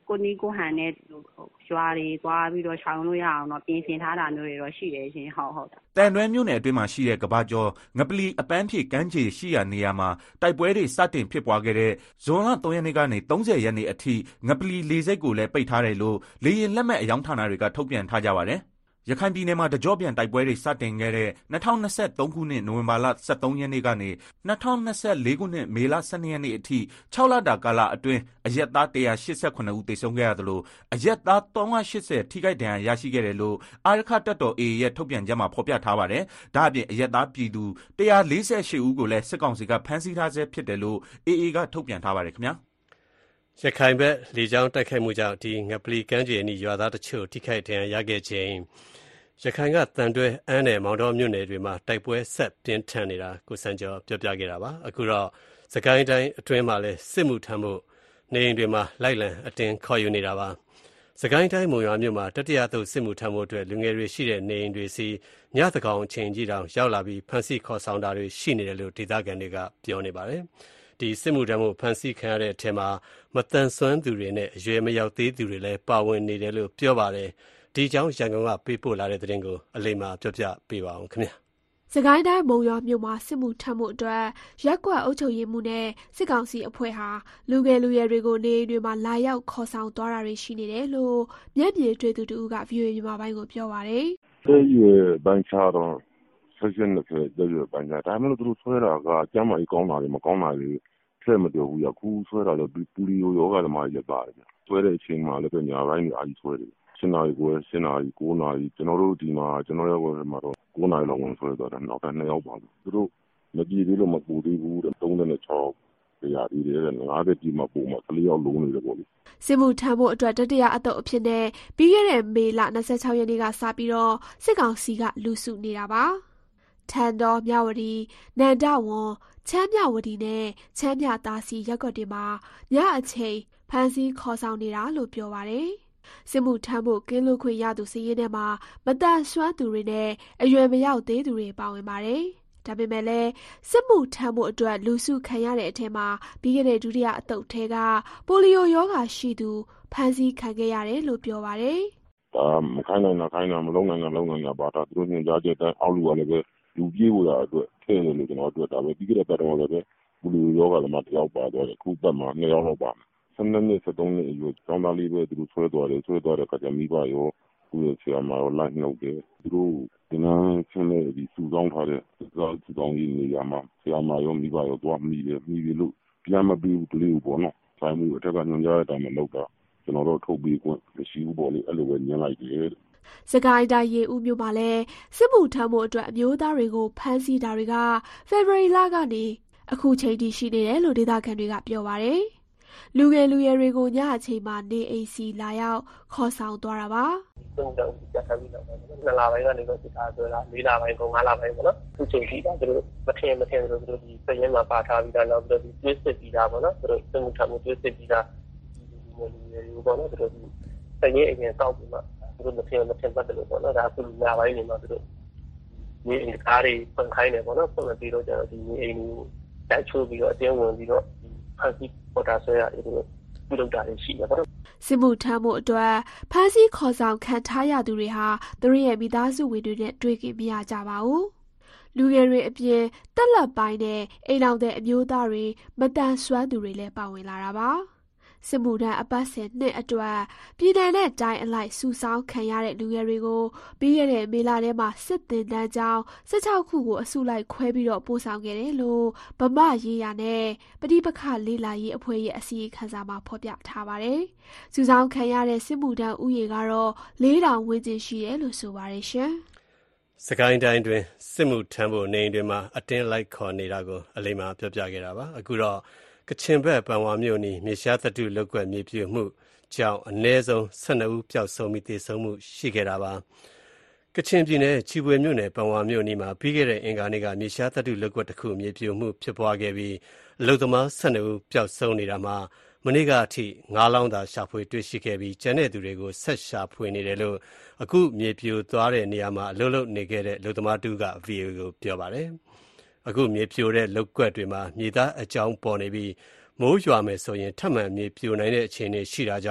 ကိုနီးကိုဟန်နဲ့ရွာတွေသွားပြီးတော့ရှောင်လို့ရအောင်တော့ပြင်ဆင်ထားတာမျိုးတွေတော့ရှိတယ်ရှင်ဟုတ်ဟုတ်တန်တွဲမြို့နယ်အတွင်းမှာရှိတဲ့ကဘာကျော်ငပလီအပန်းဖြေကမ်းခြေရှိရာနေရာမှာတိုက်ပွဲတွေစတင်ဖြစ်ပွားခဲ့တဲ့ဇွန်လ၃ရက်နေ့ကနေ၃၀ရက်နေ့အထိငပလီလေဆိပ်ကိုလည်းပိတ်ထားတယ်လို့လေယာဉ်လက်မှတ်အယောင်ဌာနတွေကထုတ်ပြန်ထားကြပါတယ်ရခိုင်ပြည်နယ်မှာတကြော့ပြန်တိုက်ပွဲတွေစတင်ခဲ့တဲ့၂၀၂၃ခုနှစ်နိုဝင်ဘာလ၁၃ရက်နေ့ကနေ၂၀၂၄ခုနှစ်မေလ၁၂ရက်နေ့အထိ၆လတာကာလအတွင်းအရက်သား၁၈၇ဦးသေဆုံးခဲ့ရသလိုအရက်သား၃၈၀ထိခိုက်ဒဏ်ရာရရှိခဲ့တယ်လို့အာရခတပ်တော် အေအေ ရဲ့ထုတ်ပြန်ချက်မှာဖော်ပြထားပါတယ်။ဒါ့အပြင်အရက်သားပြည်သူ၁၄၈ဦးကိုလည်းစစ်ကောင်စီကဖမ်းဆီးထားဆဲဖြစ်တယ်လို့ အေအေ ကထုတ်ပြန်ထားပါတယ်ခင်ဗျာ။ရခိုင်ဘက်လေကြောင်းတိုက်ခိုက်မှုကြောင့်ဒီငပလီကမ်းခြေအနီးရွာသားတချို့ထိခိုက်ဒဏ်ရာရခဲ့ခြင်းရခိုင်ကတန်တွဲအမ်းနယ်မောင်တော်မြို့နယ်တွေမှာတိုက်ပွဲဆက်ပြင်းထန်နေတာကိုစံကျော်ပြောပြခဲ့တာပါအခုတော့စကိုင်းတိုင်းအတွင်းမှာလည်းစစ်မှုထမ်းဖို့နေအိမ်တွေမှာလိုက်လံအတင်းခေါ်ယူနေတာပါစကိုင်းတိုင်းမုံရွာမြို့မှာတတိယသုတ်စစ်မှုထမ်းဖို့အတွက်လူငယ်တွေရှိတဲ့နေအိမ်တွေစီညသကောင်အချိန်ကြီးတောင်ရောက်လာပြီးဖမ်းဆီးခေါ်ဆောင်တာတွေရှိနေတယ်လို့ဒေသခံတွေကပြောနေပါတယ်ဒီစစ်မှုထမ်းဖို့ဖမ်းဆီးခံရတဲ့အထက်မှာမတန်ဆွမ်းသူတွေနဲ့အရွယ်မရောက်သေးသူတွေလည်းပါဝင်နေတယ်လို့ပြောပါတယ်ဒီကြောင့်ရန်ကုန်ကပေးပို့လာတဲ့သတင်းကိုအလိမ္မာပြောပြပေးပါအောင်ခင်ဗျာစကိုင်းတိုင်းမုံရွာမြို့မှာစစ်မှုထမ်းမှုအတွက်ရက်ကွက်အုပ်ချုပ်ရေးမှုနဲ့စစ်ကောင်စီအဖွဲ့ဟာလူငယ်လူရွယ်တွေကိုနေအိမ်တွေမှာလာရောက်ခေါ်ဆောင်သွားတာတွေရှိနေတယ်လို့မျက်မြင်တွေ့သူတူက ဗီအိုအေ မြန်မာပိုင်းကိုပြောပါတယ်။တဲ့ရွယ်ပန်းချတော့ဆက်ရှင်တဲ့တဲ့ရွယ်ပန်းချဒါမှမဟုတ်သူတို့ဆွဲတာကကျမ်းမာရေးကောင်းတာတွေမကောင်းတာတွေထည့်မပြောဘူးရခုဆွဲတာတော့ပူလီယိုယောဂသမားရက်ပါတယ်ဆွဲတဲ့အချိန်မှာလည်းပဲညာပိုင်းတွေအာကြီးဆွဲတယ်ရှင်းနာရီကိုရှင်းနာရီ၉နာရီကျွန်တော်တို့ဒီမှာကျွန်တော်ရောက်မှာတော့၉နာရီလောက်ဝင်ဆွဲသွားတယ်နောက်ထပ်နှစ်ယောက်ပါသူတို့မကြည့်သေးလို့မပူသေးဘူးတဲ့၃၆တရားဒီတဲ့၅၀ကြီးမှပုံမှာကလေးရောက်လုံးနေတယ်ပေါ့လေစစ်မှုထမ်းဖို့အတွက်တတိယအတုပ်အဖြစ်နဲ့ပြီးခဲ့တဲ့မေလ၂၆ရက်နေ့ကစပြီးတော့စစ်ကောင်စီကလူစုနေတာပါထန်တော်မြဝတီနန္ဒဝန်ချမ်းမြဝတီနဲ့ချမ်းမြသားစီရက်ွက်တွေမှာညအချိန်ဖမ်းဆီးခေါ်ဆောင်နေတာလို့ပြောပါတယ်စစ်မှုထမ်းဖို့ကင်းလွတ်ခွင့်ရသူစည်ရင်းထဲမှာမတန်ဆွမ်းသူတွေနဲ့အရွယ်မရောက်သေးသူတွေပါဝင်ပါတယ်။ဒါပေမဲ့လည်းစစ်မှုထမ်းဖို့အတွက်လူစုခံရတဲ့အထက်မှာပြီးခဲ့တဲ့ဒုတိယအသုတ်ထဲကပိုလီယိုရောဂါရှိသူဖမ်းဆီးခံခဲ့ရတယ်လို့ပြောပါတယ်။ဒါမခိုင်းနိုင်တာခိုင်းတာမလုံးနိုင်တာလုံးနိုင်တာပါတာသူတို့ညွှန်ကြားချက်တိုင်းအောက်လူကလည်းပဲလူပြေးဖို့ရအတွက်ထည့်နေလို့ကျွန်တော်တို့ဒါပဲပြီးခဲ့တဲ့ပတ်တော့လည်းပဲပိုလီယိုရောဂါလည်းမတယောက်ပါတော့တယ်ခုပတ်မှာနှစ်ယောက်လောက်ပါဆယ်နှစ်နှစ်ဆယ်သုံးနှစ်အရွယ်ကျောင်းသားလေးပဲသူတို့ဆွဲသွားတယ်ဆွဲသွားတဲ့အခါကျမိဘရောသူ့ရဲ့ဆရာမရောလိုက်နှုတ်တယ်သူတို့ဒီနာဆင်းနေပြီးစူဆောင်းထားတဲ့စူဆောင်းရေးနေရာမှာဆရာမရောမိဘရောသွားမိတယ်မိပြီလို့ပြန်မပြီးဘူးကလေးကိုပေါ့နော်ဆိုင်မှုအထက်ကညွှန်ကြားတဲ့အတိုင်းမလုပ်တာကျွန်တော်တို့ထုတ်ပြီးခွင့်မရှိဘူးပေါ့လေအဲ့လိုပဲညှင်းလိုက်တယ်စကိုင်းတိုင်းရေဦးမြို့မှာလည်းစစ်မှုထမ်းမှုအတွက်အမျိုးသားတွေကိုဖမ်းဆီးတာတွေကဖေဖော်ဝါရီလကနေအခုချိန်ထိရှိနေတယ်လို့ဒေသခံတွေကပြောပါတယ်လူငယ်လူရွယ်တွေကိုညအချိန်မှာနေအိမ်စီလာရောက်ခေါ်ဆောင်သွားတာပါ။တုံတောင်ကြက်ခါပြီးတော့နှစ်လပိုင်းကနေတော့စစ်သားဆွဲလာ၄လပိုင်းက၅လပိုင်းပေါ့နော်။သူချိန်ထိတာသူတို့မထင်မထင်သူတို့ဒီစရင်မှာပါထားပြီးတော့နောက်ပြီးတော့ဒီတွဲစစ်ပြီးတာပေါ့နော်။သူတို့စမှုထမှုတွဲစစ်ပြီးတာဒီလူငယ်လူပေါ့နော်သူတို့ဒီစရင်အရင်စောက်ပြီးမှသူတို့မထင်မထင်ပတ်တယ်လို့ပေါ့နော်။ဒါဆိုညပိုင်းနေမှာသူတို့ဒီအိမ်ကားတွေဖွင့်ခိုင်းတယ်ပေါ့နော်။ဖွင့်ပြီးတော့ကျတော့ဒီအိမ်ကိုတိုက်ချိုးပြီးတော့အတင်းဝင်ပြီးတော့ဖမ်းဆီးပေါ်တာဆွဲရတယ်လို့ပြုလုပ်တာရှိတယ်ပေါ့နော်စစ်မှုထမ်းမှုအတွက်ဖမ်းဆီးခေါ်ဆောင်ခံထားရသူတွေဟာသူတို့ရဲ့မိသားစုဝင်တွေနဲ့တွေ့ခင်မရကြပါဘူးလူငယ်တွေအပြင်တက်လက်ပိုင်းနဲ့အိမ်တော်တဲ့အမျိုးသားတွေမတန်ဆွမ်းသူတွေလည်းပါဝင်လာတာပါစစ်မှုထမ်းအပတ်စဉ်နှစ်အတွက်ပြည်내နဲ့တိုင်းအလိုက်စုဆောင်းခံရတဲ့လူငယ်တွေကိုပြီးခဲ့တဲ့မေလထဲမှာစစ်တင်တန်းကျောင်း၁၆ခုကိုအစုလိုက်ခွဲပြီးတော့ပို့ဆောင်ခဲ့တယ်လို့ဗမာရေးရနဲ့ပဋိပက္ခလေးလာရေးအဖွဲ့ရဲ့အစည်းအဝေးခန်းစာမှာဖော်ပြထားပါတယ်။စုဆောင်းခံရတဲ့စစ်မှုထမ်းဥယျာဉ်ကတော့လေးထောင်ဝန်းကျင်ရှိတယ်လို့ဆိုပါတယ်ရှင်။စကိုင်းတိုင်းတွင်စစ်မှုထမ်းဖို့နေအိမ်တွေမှာအတင်းလိုက်ခေါ်နေတာကိုအလိမ္မာပြောပြခဲ့တာပါ။အခုတော့ကချင်ဘက်ပန်ဝါမြို့နီမြေရှားသတ္တုလောက်ကွက်မြေပြိုမှုကြောင့်အနည်းဆုံး၁၂ဦးပျောက်ဆုံးပြီးသေဆုံးမှုရှိခဲ့တာပါကချင်ပြည်နယ်ချီပွေမြို့နယ်ပန်ဝါမြို့နီမှာပြီးခဲ့တဲ့အင်္ဂါနေ့ကမြေရှားသတ္တုလောက်ကွက်တစ်ခုမြေပြိုမှုဖြစ်ပွားခဲ့ပြီးအလုပ်သမား၁၂ဦးပျောက်ဆုံးနေတာမှာမနေ့ကအထိငါးလောင်းသာရှာဖွေတွေ့ရှိခဲ့ပြီးကျန်တဲ့သူတွေကိုဆက်ရှာဖွေနေတယ်လို့အခုမြေပြိုသွားတဲ့နေရာမှာအလုပ်လုပ်နေခဲ့တဲ့အလုပ်သမားတူက ဗီအိုအေ ကိုပြောပါတယ်အခုမြေပြိုတဲ့လောက်ကွက်တွေမှာမြေသားအကြောင်းပေါ်နေပြီးမိုးရွာမယ်ဆိုရင်ထပ်မံမြေပြိုနိုင်တဲ့အခြေအနေရှိတာကြောင့်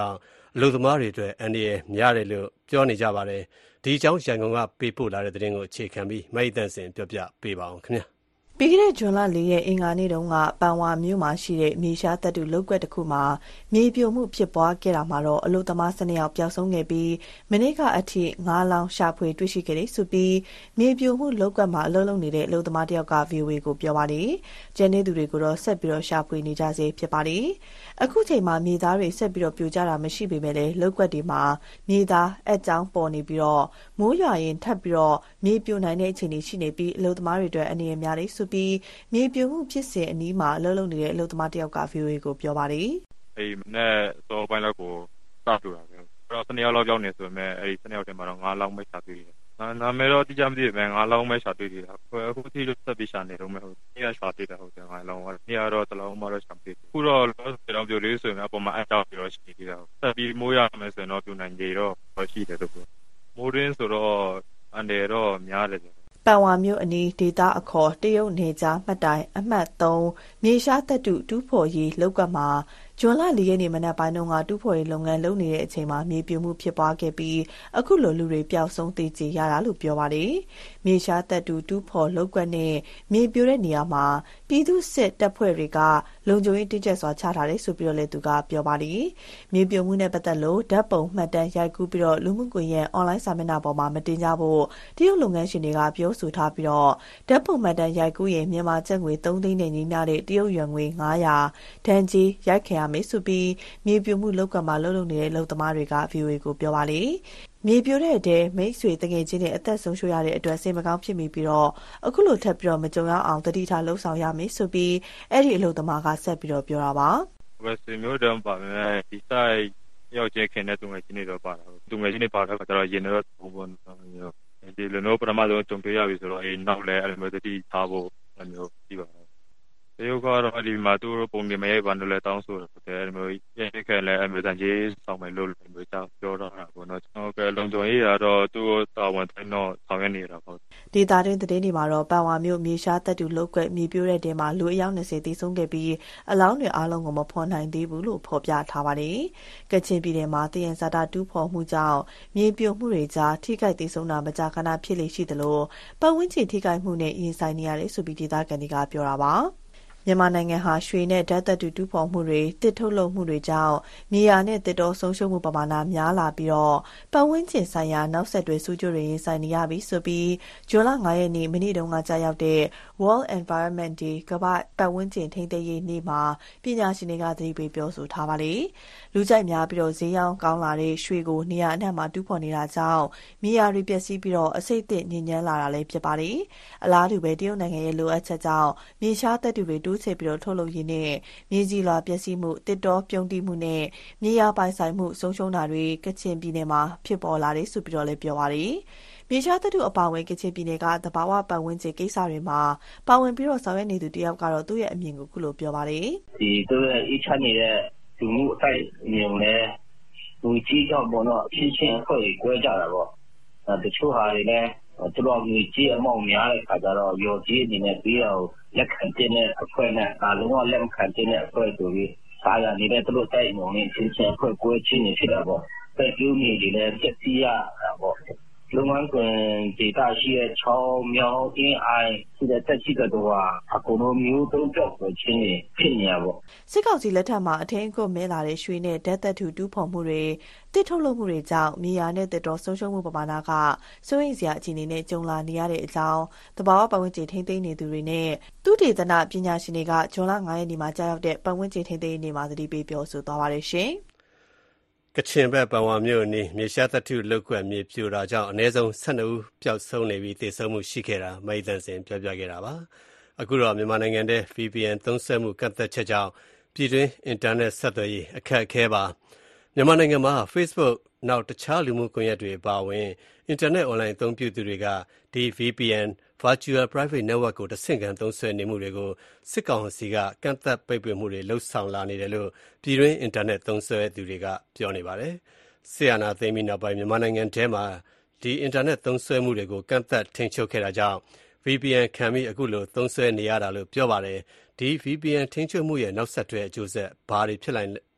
အလုပ်သမားတွေအတွက်အန္တရာယ်များတယ်လို့ပြောနေကြပါတယ်။ဒီအကြောင်းရန်ကုန်ကပေးပို့လာတဲ့သတင်းကိုအခြေခံပြီးမိုက်တန့်စင်ပြောပြပေးပါအောင်ခင်ဗျာ။ပြီးခဲ့တဲ့ဇွန်လလေးရက်အင်္ဂါနေ့တုန်းကပန်ဝါမြို့မှာရှိတဲ့မြေရှားသတ္တုလုပ်ကွက်တစ်ခုမှာမြေပြိုမှုဖြစ်ပွားခဲ့တာမှာတော့အလုပ်သမား၁၂ယောက်ပျောက်ဆုံးခဲ့ပြီးမနေ့ကအထိငါးလောင်းရှာဖွေတွေ့ရှိခဲ့တယ်ဆိုပြီးမြေပြိုမှုလုပ်ကွက်မှာအလုပ်လုပ်နေတဲ့အလုပ်သမားတစ်ယောက်က ဗွီအိုအေ ကိုပြောပါတယ်။ကျန်တဲ့သူတွေကိုတော့ဆက်ပြီးတော့ရှာဖွေနေကြဆဲဖြစ်ပါတယ်။အခုချိန်မှာမြေသားတွေဆက်ပြီးတော့ပြိုကျတာမရှိပေမဲ့လည်းလုပ်ကွက်တွေမှာမြေသားအကြောင်းပေါ်နေပြီးတော့မိုးရွာရင်ထပ်ပြီးတော့မြေပြိုနိုင်တဲ့အခြေအနေရှိနေပြီးအလုပ်သမားတွေအတွက်အနေနဲ့များတယ်ဆိုပြီးမြေပြိုမှုဖြစ်စဉ်အနီးမှာအလုပ်လုပ်နေတဲ့အလုပ်သမားတစ်ယောက်က ဗွီအိုအေ ကိုပြောပါတယ်။အဲ့မနေ့စောပိုင်းလောက်ကိုစပြတာပဲ။အဲ့တော့၁၂ယောက်လောက်ရောက်နေဆိုပေမဲ့အဲ့ဒီ၁၂ယောက်ထဲမှာတော့ငါးလောင်းပဲရှာတွေ့တယ်။နာမည်တော့တိကျမသိပေမဲ့ငါးလောင်းပဲရှာတွေ့တယ်။အခုထိလို့ဆက်ပြီးရှာနေတော့မယ်ဟုတ်။ဒီကရှာတွေ့တာဟုတ်တယ်ငါးလောင်းက။ဒီကတော့တလုံးမှတော့ရှာတွေ့တယ်။အခုတော့လောဆယ်တော့ပြိုလေးဆိုရင်အပေါ်မှာအတောက်ပြီးတော့ရှိသေးတယ်။ဆက်ပြီးမိုးရမယ်ဆိုရင်တော့ပြိုနိုင်ကြတော့ရှိတယ်လို့ပြော။မိုးရင်းဆိုတော့အန်တယ်တော့များတယ်ပန်ဝါမြို့အနီးဒေသအခေါ်တရုတ်နယ်ကြားမှတ်တိုင်အမှတ်သုံးမြေရှားသတ္တုတူးဖော်ရေးလုပ်ကွက်မှာဇွန်လလေးရက်နေ့မနက်ပိုင်းတုန်းကတူးဖော်ရေးလုပ်ငန်းလုပ်နေတဲ့အချိန်မှာမြေပြိုမှုဖြစ်ပွားခဲ့ပြီးအခုလိုလူတွေပျောက်ဆုံးသေကြေရတာလို့ပြောပါတယ်။မြေရှားသတ္တုတူးဖော်လုပ်ကွက်နဲ့မြေပြိုတဲ့နေရာမှာပြည်သူ့စစ်တပ်ဖွဲ့တွေကလုံခြုံရေးတင်းကျပ်စွာချထားတယ်ဆိုပြီးတော့လည်းသူကပြောပါတယ်။မြေပြိုမှုနဲ့ပတ်သက်လို့ဓာတ်ပုံမှတ်တမ်းရိုက်ကူးပြီးတော့လူမှုကွန်ရက်အွန်လိုင်းစာမျက်နှာပေါ်မှာမတင်ကြဖို့တရုတ်လုပ်ငန်းရှင်တွေကပြောဆိုထားပြီးတော့ဓာတ်ပုံမှတ်တမ်းရိုက်ကူးရင်မြန်မာကျပ်ငွေသုံးသိန်းနဲ့ညီမျှတဲ့တရုတ်ယွမ်ငွေငါးရာဒဏ်ကြေးရိုက်ခံရမယ်ဆိုပြီးမြေပြိုမှုလုပ်ကွက်မှာလှုပ်လှုပ်နေတဲ့လုပ်သမားတွေက ဗွီအိုအေ ကိုပြောပါလေမြေပြိုတဲ့အတဲမိတ်ဆွေတငယ်ချင်းနဲ့အသက်ဆုံးရှုံးရတဲ့အတွက်စိတ်မကောင်းဖြစ်မိပြီးတော့အခုလိုထပ်ပြီးတော့မကြုံရအောင်တတိထားလှုပ်ဆောင်ရမယ်ဆိုပြီးအဲ့ဒီအလုပ်သမားကဆက်ပြီးတော့ပြောတာပါဝက်ဆွေမျိုးတုံးပါမယ်ဒီဆိုင်ရောက်ချင်းခင်တဲ့သူငယ်ချင်းတွေတော့ပါတာသူငယ်ချင်းတွေပါတော့ကျတော့ရင်တော့ဘုံဘုံဒီလိုမျိုးပထမဆုံးကြုံတွေ့ရပြီဆိုတော့အေးနောက်လဲအဲ့လိုမျိုးတတိထားဖို့အဲ့လိုမျိုးပြီးပါတရုတ်ကတော့ဒီမှာသူတို့ပုံပြမရိုက်ပါလို့လဲတောင်းဆိုတယ်အဲ့လိုမျိုးရင်းခဲလဲအမေဇန်ကြီးဆောင်မယ်လို့မျိုးကြောက်ပြောတော့တာပေါ့နော်ကျွန်တော်ကလုံခြုံရေးကတော့သူ့တာဝန်တိုင်းတော့ဆောင်ရနေတာပေါ့ဒေတာတွင်သတင်းတွေမှာတော့ပန်ဝါမြို့မြေရှားတပ်တူလုတ်ကွက်မြေပြိုတဲ့တဲမှာလူအယောက်၂၀တိဆုံးခဲ့ပြီးအလောင်းတွေအားလုံးကိုမဖော်နိုင်သေးဘူးလို့ဖော်ပြထားပါတယ်ကချင်ပြည်နယ်မှာတယန်ဇာတာတူးဖော်မှုကြောင့်မြေပြိုမှုတွေကြားထိခိုက်တိဆုံးတာမကြာခဏဖြစ်လေရှိသလိုပတ်ဝန်းကျင်ထိခိုက်မှုနဲ့ရင်ဆိုင်နေရတယ်ဆိုပြီးဒေတာကန်တွေကပြောတာပါမြန်မာနိုင်ငံဟာရွှေနဲ့ဓာတ်သတ္တုတူးဖော်မှုတွေတစ်ထုတ်လုပ်မှုတွေကြောင့်မြေယာနဲ့တစ်တော်ဆုံးရှုံးမှုပမာဏများလာပြီးတော့ပတ်ဝန်းကျင်ဆိုင်ရာနောက်ဆက်တွဲဆိုးကျိုးတွေရင်ဆိုင်နေရပြီဆိုပြီးဇွန်လ၅ရက်နေ့မနေ့တုန်းကကြာရောက်တဲ့ World Environment Day ကမ္ဘာ့ပတ်ဝန်းကျင်ထိန်းသိမ်းရေးနေ့မှာပညာရှင်တွေကသတိပေးပြောဆိုထားပါလေလူကြိုက်များပြီးတော့ဈေးရောင်းကောင်းလာတဲ့ရွှေကိုနေရာအနှံ့မှာတူးဖော်နေတာကြောင့်မြေယာတွေပျက်စီးပြီးတော့အဆိပ်သင့်ညစ်ညမ်းလာတာလည်းဖြစ်ပါတယ်အလားတူပဲတရုတ်နိုင်ငံရဲ့လိုအပ်ချက်ကြောင့်မြေရှားသတ္တုတွေတိုးချဲ့ပြီးတော့ထုတ်လုပ်ရင်းနဲ့မြေကြီးလွှာပျက်စီးမှုတစ်တောပြုံးတိမှုနဲ့မြေယာပိုင်ဆိုင်မှုဆုံးရှုံးတာတွေကချင်ပြည်နယ်မှာဖြစ်ပေါ်လာတယ်ဆိုပြီးတော့လည်းပြောပါတယ်မြေရှားသတ္တုအပါအဝင်ကချင်ပြည်နယ်ကသဘာဝပတ်ဝန်းကျင်ကိစ္စတွေမှာပါဝင်ပြီးတော့ဆောင်ရွက်နေသူတယောက်ကတော့သူ့ရဲ့အမြင်ကိုခုလိုပြောပါတယ်ဒီသူ့ရဲ့အချမ်းနေတဲ့လူမှုအတိုင်းမြင်လဲလူကြီးကြောင့်ပေါ့နော်အချင်းချင်းအဖွဲ့ကြီးကြွဲကြတာပေါ့အဲတချို့ဟာတွေလည်းသူတို့မျိုးကြီးအမောက်များတဲ့ခါကျတော့ရောကြီးအနေနဲ့ပြီးတော့လက်ခံတဲ့အဖွဲ့နဲ့အလုံးဝလက်ခံတဲ့အဖွဲ့ဆိုပြီးစာရနေတဲ့သူတို့တိုက်နေနေချင်းချင်းအဖွဲ့ကိုချင်းနေဖြစ်တာပေါ့တဲ့ကျူးနေတယ်လည်းပြည့်စည်ရတာပေါ့လုံငန်းကွန်ဒေတာရှိတဲ့ချောင်းမြောင်းအင်းအိုင်ဒီတက်ရှိကတော့အကုန်လုံးမျိုးတုံးပြောက်ကိုချင်းနေဖြစ်နေရပေါ့စစ်ကောင်စီလက်ထက်မှာအထင်အကွမဲလာတဲ့ရွှေနဲ့ဓာတ်သတ္တုတူးဖော်မှုတွေတစ်ထုတ်လုပ်မှုတွေကြောင့်မြေယာနဲ့တစ်တော်ဆုံးရှုံးမှုပမာဏကစိုးရိမ်စရာအခြေအနေနဲ့ကြုံလာနေရတဲ့အကြောင်းသဘာဝပတ်ဝန်းကျင်ထိန်းသိမ်းနေသူတွေနဲ့သုတေသနပညာရှင်တွေကဇွန်လ၅ရက်နေ့မှာကြာရောက်တဲ့ပတ်ဝန်းကျင်ထိန်းသိမ်းရေးနေ့မှာသတိပေးပြောဆိုသွားပါတယ်ရှင်ကချင်ဘက်ပန်ဝါမြို့နေမြေရှားသတ္တုလုပ်ကွက်မြေပြိုတာကြောင့်အနည်းဆုံး၁၂ဦးပျောက်ဆုံးနေပြီးသေဆုံးမှုရှိခဲ့တာမိတ်သန့်စင်ပြောပြခဲ့တာပါအခုတော့မြန်မာနိုင်ငံထဲ ဗီ ပီ အန် သုံးစွဲမှုကန့်သတ်ချက်ကြောင့်ပြည်တွင်းအင်တာနက်ဆက်သွယ်ရေးအခက်အခဲပါမြန်မာနိုင်ငံမှာ Facebook နောက်တခြားလူမှုကွန်ရက်တွေပါဝင်အင်တာနက်အွန်လိုင်းအသုံးပြုသူတွေကဒီ ဗီ ပီ အန် Virtual Private Network ကိုတဆင့်ခံသုံးစွဲနေမှုတွေကိုစစ်ကောင်စီကကန့်သတ်ပိတ်ပင်မှုတွေလှုပ်ဆောင်လာနေတယ်လို့ပြည်တွင်းအင်တာနက်သုံးစွဲသူတွေကပြောနေပါတယ်။ဆီယနာသိမ်းပြီးနောက်ပိုင်းမြန်မာနိုင်ငံထဲမှာဒီအင်တာနက်သုံးစွဲမှုတွေကိုကန့်သတ်ထိန်းချုပ်ခဲ့တာကြောင့် ဗီ ပီ အန် ခံပြီးအခုလိုသုံးစွဲနေရတာလို့ပြောပါတယ်။ဒီ ဗီ ပီ အန် ထိန်းချုပ်မှုရဲ့နောက်ဆက်တွဲအကျိုးဆက်ဘာတွေဖြစ်နိုင်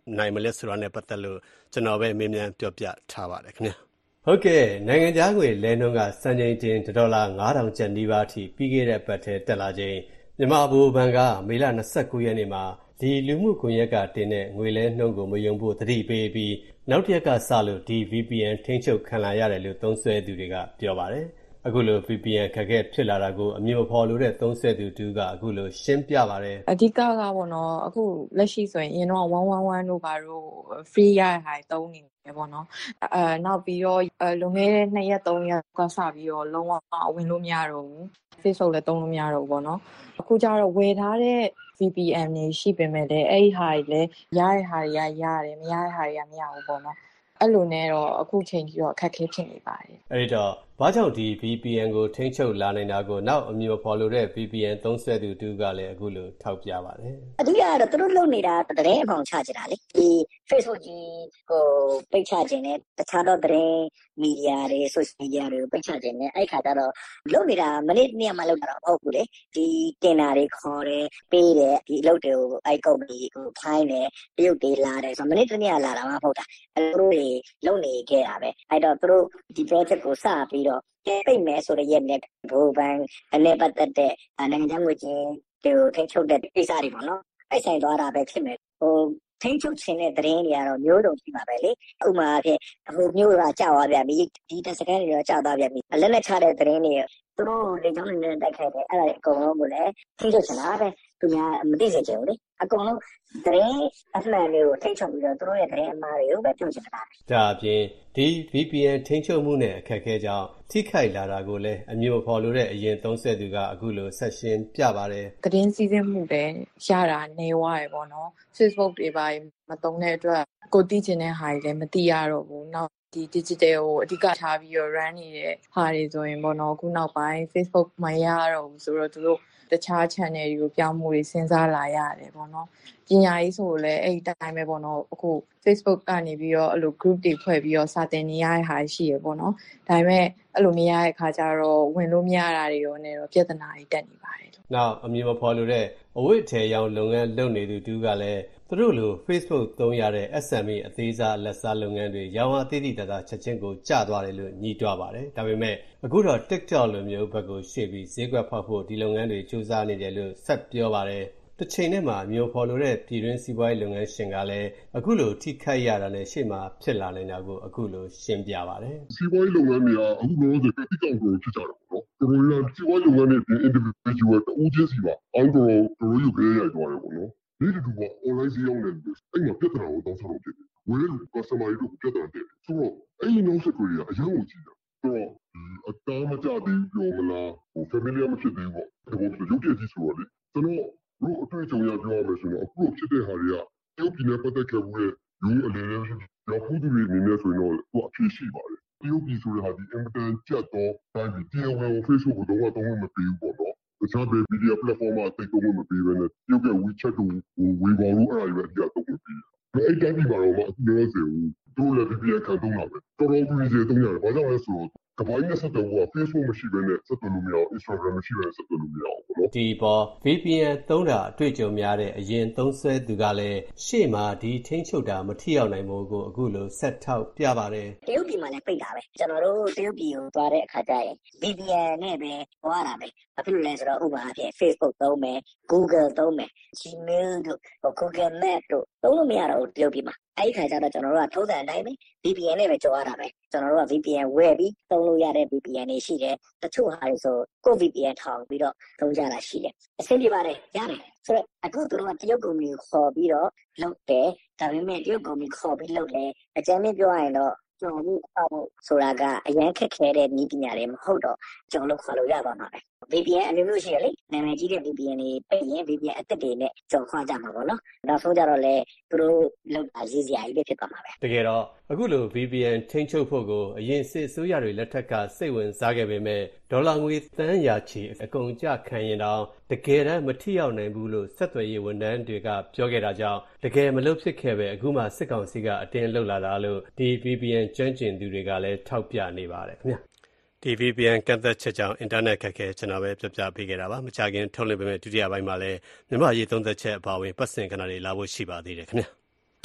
နိုင်မလဲဆိုတာနဲ့ပတ်သက်လို့ကျွန်တော်ပဲမေးမြန်းပြောပြထားပါတယ်ခင်ဗျာဟုတ်ကဲ့နိုင်ငံခြားငွေလဲနှုန်းကစံချိန်တင်ဒေါ်လာငါးထောင်ကျပ်နီးပါးထိပြီးခဲ့တဲ့ပတ်ထဲတက်လာချိန်မြန်မာဗဟိုဘဏ်ကမေလ၂၉ရက်နေ့မှာဒီလူမှုကွန်ရက်ကတင်တဲ့ငွေလဲနှုန်းကိုမယုံဖို့သတိပေးပြီးနောက်တစ်ရက်ကစလို့ဒီ ဗီ ပီ အန် ထိန်းချုပ်ခံလာရတယ်လို့သုံးစွဲသူတွေကပြောပါတယ်အခုလို ဗီ ပီ အန် ခက်ခဲဖြစ်လာတာကိုအမျိုးဖော်လို့တဲ့သုံးစွဲသူတူကအခုလိုရှင်းပြပါတယ်အဓိကကပေါ့နော်အခုလက်ရှိဆိုရင်အရင်တော့one one oneတို့ဘာတို့ free ရတဲ့ဟာတုံးနေတယ်ပေါ့နော်အဲနောက်ပြီးတော့လွန်ခဲ့တဲ့နှစ်ရက်သုံးရက်ကစပြီးတော့လုံးဝဝင်လို့မရတော့ဘူး Facebook လည်းတုံးလို့မရတော့ဘူးပေါ့နော်အခုကျတော့ဝယ်ထားတဲ့ ဗီ ပီ အန် တွေရှိပေမဲ့လည်းအဲ့ဒီဟာတွေလည်းရတဲ့ဟာတွေကရတယ်မရတဲ့ဟာတွေကမရဘူးပေါ့နော်အဲ့လိုနဲ့တော့အခုချိန်ကြီးတော့အခက်အခဲဖြစ်နေပါတယ်အဲ့တော့ဘာကြောင့်ဒီ ဗီ ပီ အန် ကိုထိန်းချုပ်လာနိုင်တာကိုနောက်အမျိုးဖော်လို့တဲ့ ဗီ ပီ အန် သုံးစွဲသူတူကလည်းအခုလိုထောက်ပြပါတယ်အဓိကကတော့သူတို့လုပ်နေတာတရင်အပေါင်ချကြတာလေဒီ Facebook ကြီးကိုပိတ်ချခြင်းနဲ့တခြားတော့တရင်မီဒီယာတွေ social media တွေကိုပိတ်ချခြင်းနဲ့အဲ့ခါကျတော့လုပ်နေတာမနေ့နေ့မှလုပ်တာတော့မဟုတ်ဘူးလေဒီတင်တာတွေခေါ်တယ်ပေးတယ်ဒီအလုပ်တွေကိုအဲ့ company ကိုဖိုင်းတယ်တရုတ်တွေလာတယ်ဆိုတော့မနေ့တနေ့လာတာမှမဟုတ်တာအဲ့လိုတွေလုပ်နေခဲ့တာပဲအဲ့တော့သူတို့ဒီ project ကိုစပြီးတော့ပိတ်မယ်ဆိုတဲ့ရက်နဲ့ဘိုးဘန်အနေပတ်သက်တဲ့နိုင်ငံခြားငွေကြေးတွေကိုထိန်းချုပ်တဲ့ကိစ္စတွေပေါ့နော်အဲ့ဆိုင်သွားတာပဲဖြစ်မယ်ဟိုထိန်းချုပ်ခြင်းတဲ့သတင်းတွေကတော့မျိုးစုံရှိမှာပဲလေဥပမာအဖြစ်ဟိုမျိုးကကြောက်သွားပြန်ပြီဒီတစ်စကန်တွေတော့ကြောက်သွားပြန်ပြီလက်လက်ချတဲ့သတင်းတွေသူတို့လေကြောင်းနေနဲ့တိုက်ခိုက်တယ်အဲ့ဒါတွေအကုန်လုံးကိုလည်းထိန်းချုပ်ချင်တာပဲသူများမသိစေချင်ဘူးလေအကုန်လုံးသတင်းအမှန်တွေကိုထိန်းချုပ်ပြီးတော့သူတို့ရဲ့သတင်းအမှားတွေကိုပဲပြောချင်တာဒါအပြင်ဒီ ဗီ ပီ အန် ထိန်းချုပ်မှုနဲ့အခက်အခဲကြောင့်ထိခိုက်လာတာကိုလည်းအမျိုးဖော်လို့တဲ့အရင်သုံးဆက်သူကအခုလိုဆက်ရှင်းပြပါတယ်သတင်းစီးဆင်းမှုလည်းရတာနေဝရပေါ့နော် Facebook တွေပါမတုံးတဲ့အတွက်ကိုသိချင်တဲ့ဟာတွေလည်းမသိရတော့ဘူးနောက်ဒီ digital ကိုအဓိကထားပြီးတော့ run နေတဲ့ဟာတွေဆိုရင်ပေါ့နော်အခုနောက်ပိုင်း Facebook မရတော့ဘူးဆိုတော့သူတို့တခြား channel တွေကိုပြောင်းမှုတွေစဉ်းစားလာရတယ်ပေါ့နော်ပညာရေးဆိုလည်းအဲ့ဒီတိုင်းပဲပေါ့နော်အခု Facebook ကနေပြီးတော့အဲ့လို group တွေဖွဲ့ပြီးတော့စာသင်နေရတဲ့ဟာရှိရပေါ့နော်ဒါပေမဲ့အဲ့လိုမရတဲ့အခါကျတော့ဝင်လို့မရတာတွေရောနဲ့တော့ပြဿနာတွေတက်နေပါတယ်နောက်အမည်မဖော်လို့တဲ့အဝိအထည်ရောင်လုပ်ငန်းလုပ်နေသူတူကလည်းသူတို့လို Facebook သုံးရတဲ့ အက်စ် အမ် အီ အသေးစားလက်စားလုပ်ငန်းတွေရောင်းအားသေးသေးတသာချက်ချင်းကိုကျသွားတယ်လို့ညှိတွားပါတယ်ဒါပေမဲ့အခုတော့ TikTok လိုမျိုးဘက်ကိုရှေ့ပြီးဈေးကွက်ဖောက်ဖို့ဒီလုပ်ငန်းတွေစူးစမ်းနေတယ်လို့ဆက်ပြောပါတယ်တစ်ချိန်နဲ့မှာမျိုးဖော်လို့တဲ့ပြည်တွင်းစီးပွားရေးလုပ်ငန်းရှင်ကလည်းအခုလိုထိခိုက်ရတာနဲ့ရှေ့မှာဖြစ်လာနေတာကိုအခုလိုရှင်းပြပါတယ်စီးပွားရေးလုပ်ငန်းတွေကအခုလောလောဆယ်တိကျကိုဖြစ်ကြတယ်ပေါ့နော်တော်တော်များစီးပွားရေးလုပ်ငန်းတွေပြင် individual တူးချင်းစီပါအောက်တော်တော်ယူခဲ့ရကြတယ်ပေါ့နော်ဒီတူက online ဈေးရောက်နေတယ်အဲ့မှာပြဿနာကိုတောင်းဆိုလို့ဖြစ်တယ်ဝယ်လို့ customer တွေတို့ပြဿနာတက်ဆိုတော့အဲ့ဒီနောက်ဆက်တွေကအရင်ကကြည့်တာဆိုတော့အတားမကြသေးပြောမလားဟို familiar မဖြစ်သေးဘူးပေါ့ဒီလိုရုပ်တရက်ကြီးဆိုတော့လေကျွန်တော်တို့အတွေ့အကြုံရပြောရမယ်ဆိုတော့အခုဖြစ်တဲ့ဟာတွေကတရုတ်ပြည်နဲ့ပတ်သက်ခဲ့မှုရဲ့ရုံးအလယ်လေးရောက်ဖို့သူတွေအနေနဲ့ဆိုရင်တော့သူအဖြစ်ရှိပါတယ်တရုတ်ပြည်ဆိုတဲ့ဟာဒီ internet ကျက်တော့တိုင်းပြည်တရားဝင် Facebook ကိုတော့တော့မပေးဘူးပေါ့နော်တခြားဘယ် media platform မှာတိတ်တော့မပေးဘဲနဲ့တရုတ်က WeChat ကိုဝေပါလို့အဲ့ဒါတွေပဲအကြတော့မပေးဘူးအဲ့တိုင်းပြည်မှာတော့အခုလည်းဆိုသူတို့လည်း ဗီ ပီ အန် ခံတော့တာပဲတော်တော်ကြီးကြီးတုံးရတယ်ဘာကြောင့်လဲဆိုတော့ကဘာကြီးနဲ့ဆက်တော့က Facebook မရှိဘဲနဲ့ဆက်သွယ်လို့မရအောင် Instagram မရှိဘဲနဲ့ဆက်သွယ်လို့မရအောင်ပေါ့နော်ဒီပေါ် ဗီ ပီ အန် သုံးတာအတွေ့အကြုံများတဲ့အရင်သုံးစွဲသူကလည်းရှေ့မှာဒီထိန်းချုပ်တာမထိရောက်နိုင်ဘူးကိုအခုလိုဆက်ထောက်ပြပါတယ်တရုတ်ပြည်မှာလည်းပိတ်တာပဲကျွန်တော်တို့တရုတ်ပြည်ကိုသွားတဲ့အခါကျရင် ဗီ ပီ အန် နဲ့ပဲသွားတာပဲဘာဖြစ်လို့လဲဆိုတော့ဥပမာအဖြစ် Facebook သုံးမယ် Google သုံးမယ် Gmail တို့ Google Map တို့သုံးလို့မရတော့ဘူးတရုတ်ပြည်မှာအဲ့ဒီခါကျတော့ကျွန်တော်တို့ကထုံးစံအတိုင်းပဲ ဗီ ပီ အန် နဲ့ပဲကြော်ရတာပဲကျွန်တော်တို့က ဗီ ပီ အန် ဝယ်ပြီးသုံးလို့ရတဲ့ ဗီ ပီ အန် တွေရှိတယ်တချို့ဟာတွေဆိုကို ဗီ ပီ အန် ထောင်ပြီးတော့သုံးကြတာရှိတယ်အဆင်ပြေပါတယ်ရတယ်ဆိုတော့အခုတို့ကတရုတ်ကုမ္ပဏီကိုခေါ်ပြီးတော့လုပ်တယ်ဒါပေမဲ့တရုတ်ကုမ္ပဏီခေါ်ပြီးလုပ်တယ်အကြမ်းဖျင်းပြောရရင်တော့ကျွန်တော်တို့အောက်ဆိုတာကအရင်ခက်ခဲတဲ့နည်းပညာတွေမဟုတ်တော့ကျွန်တော်တို့ခေါ်လို့ရပါမှာပဲ ဗီ ပီ အန် အမျိုးမျိုးရှိရလေနာမည်ကြီးတဲ့ ဗီ ပီ အန် တွေပိတ်ရင် ဗီ ပီ အန် အသစ်တွေနဲ့ကြော်ခွာကြမှာပေါ့နော်နောက်ဆုံးကြတော့လေသူတို့လောက်တာရေးစရာကြီးပဲဖြစ်သွားမှာပဲတကယ်တော့အခုလို ဗီ ပီ အန် ထိန်းချုပ်ဖို့ကိုအရင်စစ်အစိုးရတွေလက်ထက်ကစိတ်ဝင်စားခဲ့ပေမဲ့ဒေါ်လာငွေသန်းရာချီအကုန်ကျခံရင်တောင်တကယ်တမ်းမထိရောက်နိုင်ဘူးလို့ဆက်သွယ်ရေးဝန်ထမ်းတွေကပြောခဲ့တာကြောင့်တကယ်မလုပ်ဖြစ်ခဲ့ပဲအခုမှစစ်ကောင်စီကအတင်းလှုပ်လာတာလို့ဒီ ဗီ ပီ အန် ကျွမ်းကျင်သူတွေကလည်းထောက်ပြနေပါတယ်ခင်ဗျာဒီ ဗီ ပီ အန် ကန့်သက်ချက်ကြောင့်အင်တာနက်ခက်ခဲကျွန်တော်ပဲပြပြပေးခဲ့တာပါမကြခင်ထုတ်လွှင့်ပေးမယ့်ဒုတိယပိုင်းမှာလည်းမြန်မာရေးသုံးသက်ချက်အပါအဝင်ပတ်စင်ခဏတွေလာဖို့ရှိပါသေးတယ်ခင်ဗျာ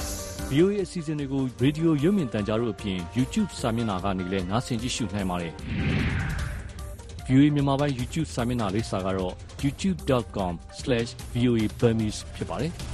ဗွီအိုအေ အစီအစဉ်တွေကိုရေဒီယိုရုပ်မြင်သံကြားတို့အပြင် YouTube စာမျက်နှာကနေလည်းနားဆင်ကြည့်ရှုနိုင်ပါတယ်။ ဗွီအိုအေမြန်မာပိုင်း YouTube စာမျက်နှာလိပ်စာကတော့ ยูทูบ ดอท คอม สแลช วี โอ เอ Burmese ဖြစ်ပါတယ်။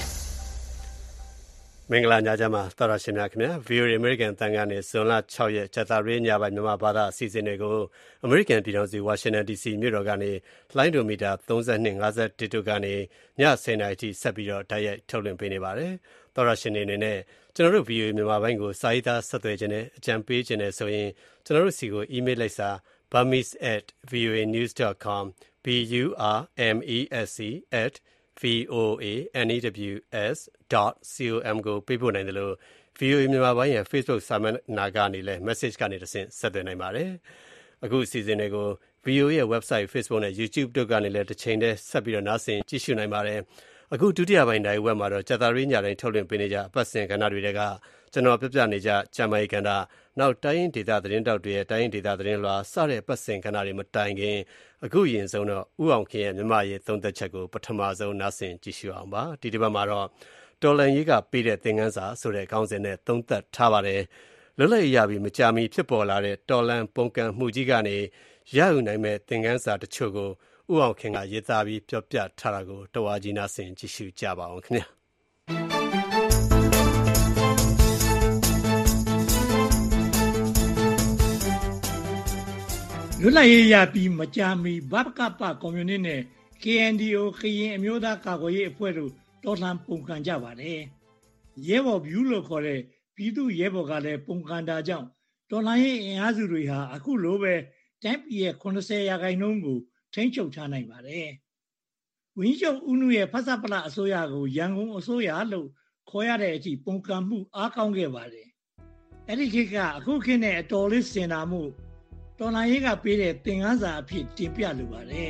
မင်္ဂလာညချမ်းပါသောရရှင်များခင်ဗျာ ဗွီအိုအေ အမေရိကန်တန်ကနေဇွန်လ၆ရက်ကြာသပတေးညပိုင်းမြန်မာဘာသာအစီအစဉ်တွေကိုအမေရိကန်ပြည်ထောင်စုဝါရှင်တန် ဒီစီ မြို့တော်ကနေလိုင်းဒိုမီတာသုံး၂ ၅၁တို့ကနေညဆယ်နာရီထိဆက်ပြီးတော့တိုက်ရိုက်ထုတ်လွှင့်ပေးနေပါတယ်သောရရှင်တွေအနေနဲ့ကျွန်တော်တို့ ဗွီအိုအေမြန်မာပိုင်းကိုစာရေးသားဆက်သွယ်ခြင်းနဲ့အကြံပေးခြင်းနဲ့ဆိုရင်ကျွန်တော်တို့စီကို email လိုက်စာ burmese at voa news dot com b u r m e s e at voa news dot com ကိုပေးပို့နိုင်တယ်လို့ ဗွီအိုအေမြန်မာပိုင်းရဲ့ Facebook စာမျက်နှာကနေလည်း message ကနေတဆင့်ဆက်သွယ်နိုင်ပါတယ်အခုအစီအစဉ်တွေကို ဗွီအိုအေရဲ့ website Facebook နဲ့ YouTube တို့ကနေလည်းတစ်ချိန်တည်းဆက်ပြီးတော့နားဆင်ကြည့်ရှုနိုင်ပါတယ်အခုဒုတိယပိုင်းတိုင်းဝက်မှာတော့ကြာသပတေးညတိုင်းထုတ်လွှင့်ပေးနေကြအပတ်စဉ်ကဏ္ဍတွေကကျွန်တော်ပြပြနေကြဂျမိုင်ကဏ္ဍနောက်တိုင်းရင်ဒေသသတင်းတောက်တွေရဲ့တိုင်းရင်ဒေသသတင်းလွှာစတဲ့ပတ်စဉ်ကဏ္ဍတွေမတိုင်ခင်အခုရင်ဆုံးတော့ဥအောင်ခင်ရဲ့မြမရေးသုံးသက်ချက်ကိုပထမဆုံးနားဆင်ကြည့်ရှုအောင်ပါဒီတစ်ပတ်မှာတော့တော်လန်ရေးကပေးတဲ့သင်ခန်းစာဆိုတဲ့ခေါင်းစဉ်နဲ့သုံးသက်ထားပါတယ်လွတ်လပ်ရေးရပြီးမကြာမီဖြစ်ပေါ်လာတဲ့တော်လန်ပုံကံမှုကြီးကနေရယူနိုင်မဲ့သင်ခန်းစာတချို့ကိုဥအောင်ခင်ကရေးသားပြီးပြောပြထားတာကိုတဝါကြီးနားဆင်ကြည့်ရှုကြပါအောင်ခင်ဗျာလွတ်လပ်ရေးရပြီးမကြာမီဘဘကပကွန်မြူနစ်နဲ့ ကေ အန် ဒီ အို ကရင်အမျိုးသားကာကွယ်ရေးအဖွဲ့တို့တော်လှန်ပုန်ကန်ကြပါတယ်ရဲဘော်ဗျူလို့ခေါ်တဲ့ပြည်သူရဲဘော်ကလည်းပုန်ကန်တာကြောင့်တော်လှန်ရေးအင်အားစုတွေဟာအခုလိုပဲတိုင်းပြည်ရဲ့၇၀ရာခိုင်နှုန်းကိုထိန်းချုပ်ထားနိုင်ပါတယ်ဝင်းချုပ်ဦးနုရဲ့ဖဆပလအစိုးရကိုရန်ကုန်အစိုးရလို့ခေါ်ရတဲ့အထိပုန်ကန်မှုအားကောင်းခဲ့ပါတယ်အဲ့ဒီခေတ်ကအခုခေတ်နဲ့အတော်လေးစင်တာမှုတော်လှန်ရေးကပေးတဲ့သင်ခန်းစာအဖြစ်တင်ပြလိုပါတယ်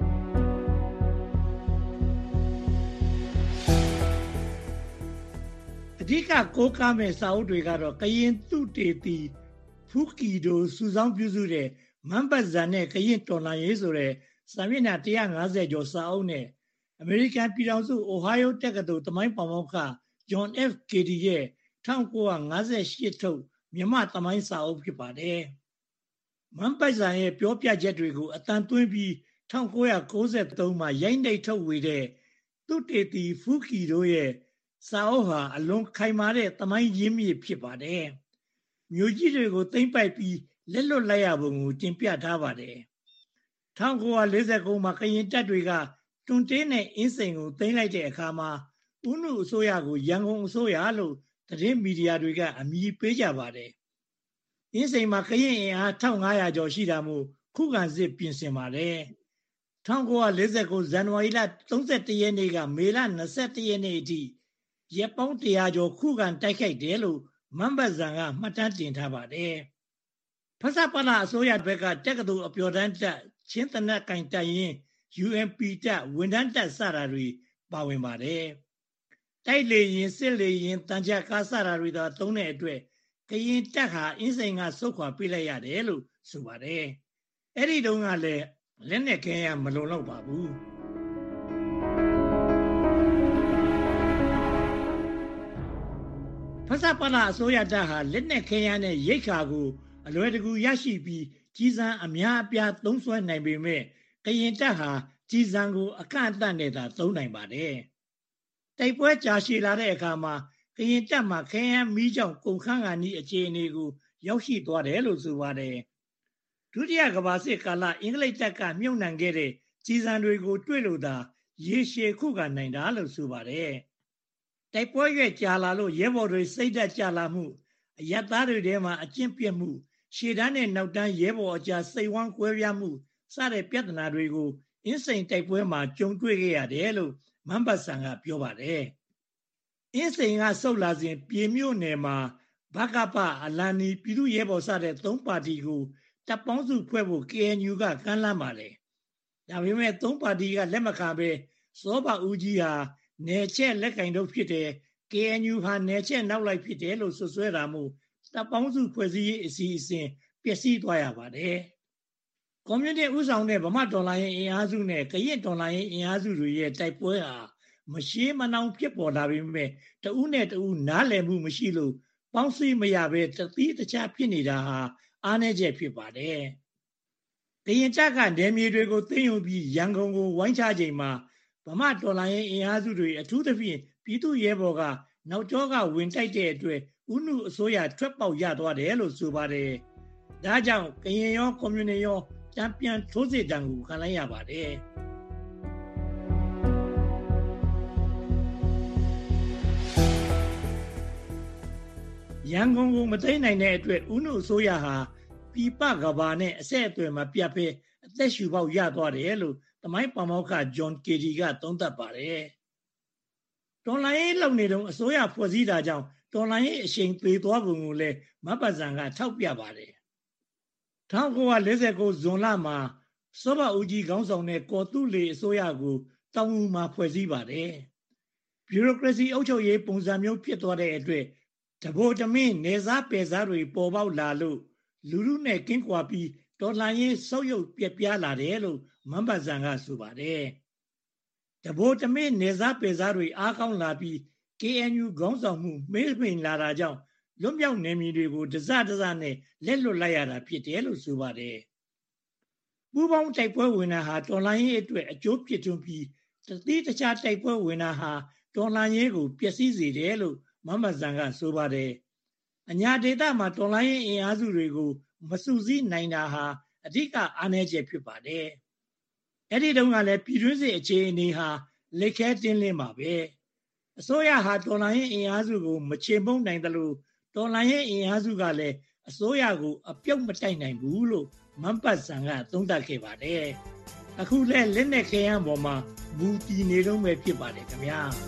အဓိကကိုးကားမဲ့စာအုပ်တွေကတော့ကရင်သူတေတီဖူကီဒိုစုဆောင်ပြုစုတဲ့မန်ပတ်ဇန်နဲ့ကရင်တော်လှန်ရေးဆိုတဲ့စာမျက်နှာ၁၅၀ကျော်စာအုပ်နဲ့အမေရိကန်ပြည်ထောင်စုအိုဟိုင်းယိုတက္ကသိုလ်သမိုင်းပါမောက္ခဂျွန် F. Cady ရဲ့၁၉၅၈ထုတ်မြန်မာသမိုင်းစာအုပ်ဖြစ်ပါတယ်မန်ပတ်ဇန်ရဲ့ပြောပြချက်တွေကိုအတန်သွင်းပြီး၁၉၉၃မှာရိုက်နှိပ်ထုတ်ဝေတဲ့သူတေတီဖူကီတို့ရဲ့စာအုပ်ဟာအလွန်ခိုင်မာတဲ့သမိုင်းရင်းမြစ်ဖြစ်ပါတယ်မြို့ကြီးတွေကိုသိမ်းပိုက်ပြီးလက်လွတ်လိုက်ရပုံကိုတင်ပြထားပါတယ်၁၉၄၉မှာကရင်တပ်တွေကတွန်တေးနဲ့အင်းစိန်ကိုသိမ်းလိုက်တဲ့အခါမှာဦးနုအစိုးရကိုရန်ကုန်အစိုးရလို့သတင်းမီဒီယာတွေကအမည်ပေးကြပါတယ်အင်းစိန်မှာကရင်အင်အား၁၅၀၀ကျော်ရှိတာမို့ခုခံစစ်ပြင်ဆင်ပါတယ်၁၉၄၉ဇန်နဝါရီလ၃၁ရက်နေ့ကမေလ၂၁ရက်နေ့အထိရက်ပေါင်း၁၀၀ကျော်ခုခံတိုက်ခိုက်တယ်လို့မန်ပတ်ဇန်ကမှတ်တမ်းတင်ထားပါတယ်ဖဆပလအစိုးရဘက်ကတက္ကသိုလ်အပျော်တန်းတပ်ချင်းတနက်ကင်တပ်ရင်း ယူ အမ် ပီ တပ်ဝန်ထမ်းတပ်စတာတွေပါဝင်ပါတယ်တိုက်လေရင်စစ်လေရင်တန်ကြကားစတာတွေသာသုံးတဲ့အတွက်ကရင်တပ်ဟာအင်းစိန်ကဆုတ်ခွာပေးလိုက်ရတယ်လို့ဆိုပါတယ်အဲ့ဒီတုန်းကလည်းလက်နဲ့ခဲရမလုံလောက်ပါဘူးဖဆပလအစိုးရတပ်ဟာလက်နဲ့ခဲရနဲ့ရိတ်ခါကိုအလွယ်တကူရရှိပြီးကြီးစံအများအပြားသုံးစွဲနိုင်ပေမဲ့ကရင်တပ်ဟာကြီးစံကိုအကန့်အသတ်နဲ့သာသုံးနိုင်ပါတယ်တိုက်ပွဲကြာရှည်လာတဲ့အခါမှာကရင်တပ်မှာခဲယမ်းမီးကြောင့်ကုန်ခန်းကန်ဤအခြေအနေကိုရောက်ရှိသွားတယ်လို့ဆိုပါတယ်ဒုတိယကမ္ဘာစစ်ကာလအင်္ဂလိပ်တပ်ကမြုပ်နှံခဲ့တဲ့ကြီးစံတွေကိုတွေ့လို့သာရေရှည်ခုခံနိုင်တာလို့ဆိုပါတယ်တိုက်ပွဲရွက်ကြာလာလို့ရဲဘော်တွေစိတ်ဓာတ်ကျလာမှုအရပ်သားတွေထဲမှာအကျင့်ပြတ်မှုရှေ့တန်းနဲ့နောက်တန်းရဲဘော်အကြားစိတ်ဝမ်းကွဲပြားမှုစတဲ့ပြဿနာတွေကိုအင်းစိန်တိုက်ပွဲမှာကြုံတွေ့ခဲ့ရတယ်လို့မန်ပတ်ဆန်ကပြောပါတယ်အင်းစိန်ကဆုတ်လာစဉ်ပြည်မြို့နယ်မှာဘကပအလန်နီပြည်သူ့ရဲဘော်စတဲ့သုံးပါတီကိုတပ်ပေါင်းစုဖွဲ့ဖို့ ကေ အန် ယူ ကကမ်းလှမ်းပါတယ်ဒါပေမဲ့သုံးပါတီကလက်မခံပဲစောဘဦးကြီးဟာနယ်ချက်လက်ကင်တို့ဖြစ်တယ် ကေ အန် ယူ ဟာနယ်ချက်နောက်လိုက်ဖြစ်တယ်လို့ဆွဆွဲတာမို့တပ်ပေါင်းစုဖွဲ့စည်းရေးအစီအစဉ်ပျက်စီးသွားရပါတယ်ကွန်မြူနတီဥဆောင်တဲ့ဗမာတော်လှန်ရေးအင်အားစုနဲ့ကရင်တော်လှန်ရေးအင်အားစုတွေရဲ့တိုက်ပွဲဟာမရှေးမနှောင်ဖြစ်ပေါ်လာပေမဲ့တဦးနဲ့တဦးနားလည်မှုမရှိလို့ပေါင်းစည်းမရဘဲတသီးတခြားဖြစ်နေတာဟာအားနည်းချက်ဖြစ်ပါတယ်။ကရင်ကြကနေမြေတွေကိုသိမ်းယူပြီးရန်ကုန်ကိုဝိုင်းချချိန်မှာဗမာတော်လှန်ရေးအင်အားစုတွေအထူးသဖြင့်ပြည်သူ့ရဲဘော်ကနောက်ကျောကဝင်တိုက်တဲ့အတွက်ဥနုအစိုးရထွက်ပေါက်ရသွားတယ်လို့ဆိုပါတယ်။ဒါကြောင့်ကရင်ရောကွန်မြူနတီရောတံပြန်ထိုးစစ်တံကိုခံလိုက်ရပါတယ်။ရန်ကုန်ကိုမသိမ်းနိုင်တဲ့အတွက်ဥနုအစိုးရဟာပြပကဘာနဲ့အဆက်အသွယ်မှာပြတ်ဖဲအသက်ရှူပေါက်ရသွားတယ်လို့သမိုင်းပမောက္ခဂျွန်ကေဒီကသုံးသပ်ပါတယ်။တော်လိုင်းလုံနေတုန်းအစိုးရဖွဲ့စည်းတာကြောင့်တော်လိုင်းအရှိန်သေးသွားပုံကိုလည်းမပဇံကထောက်ပြပါတယ်။၁၉၄၉ဇွန်လမှာစောဘဦးကြီးခေါင်းဆောင်တဲ့ကော်တူလေအစိုးရကိုတောင်ငူမှာဖွဲ့စည်းပါတယ်။ဗျူရိုကရေစီအုပ်ချုပ်ရေးပုံစံမျိုးဖြစ်သွားတဲ့အတွက်တဘိုတမင်းနေစားပယ်စားတွေပေါ်ပေါက်လာလို့လူလူနဲ့ကင်းကွာပြီးတော်လှန်ရေးဆုပ်ယုပ်ပြက်ပြားလာတယ်လို့မန်ပါဇန်ကဆိုပါတယ်။တဘိုတမင်းနေစားပယ်စားတွေအားကောင်းလာပြီး ကေအန်ယူ ခေါင်းဆောင်မှုမေးမိန်လာတာကြောင့်လွတ်မြောက်နေမြေတွေကိုတစတစနဲ့လက်လွတ်လိုက်ရတာဖြစ်တယ်လို့ဆိုပါတယ်။ပူးပေါင်းတိုက်ပွဲဝင်တာဟာတော်လှန်ရေးအတွက်အကျိုးဖြစ်ထွန်းပြီးတတိတခြားတိုက်ပွဲဝင်တာဟာတော်လှန်ရေးကိုပျက်စီးစေတယ်လို့မန်ပါဇန်ကဆိုပါတယ်။အညာဒေသမှာတော်လှန်ရေးအင်အားစုတွေကိုမစုစည်းနိုင်တာဟာအဓိကအားနည်းချက်ဖြစ်ပါတယ်။အဲ့ဒီတုန်းကလည်းပြည်တွင်းစစ်အခြေအနေဟာလက်ခဲတင်းလင်းပါပဲ။အစိုးရဟာတော်လှန်ရေးအင်အားစုကိုမချေမှုန်းနိုင်တယ်လို့တော်လှန်ရေးအင်အားစုကလည်းအစိုးရကိုအပြုတ်မတိုက်နိုင်ဘူးလို့မန်ပတ်ဆန်ကသုံးသပ်ခဲ့ပါတယ်။အခုလည်းလက်နက်ခဲယမ်းပေါ်မှာမူတည်နေတော့ပဲဖြစ်ပါတယ်ခင်ဗျာ။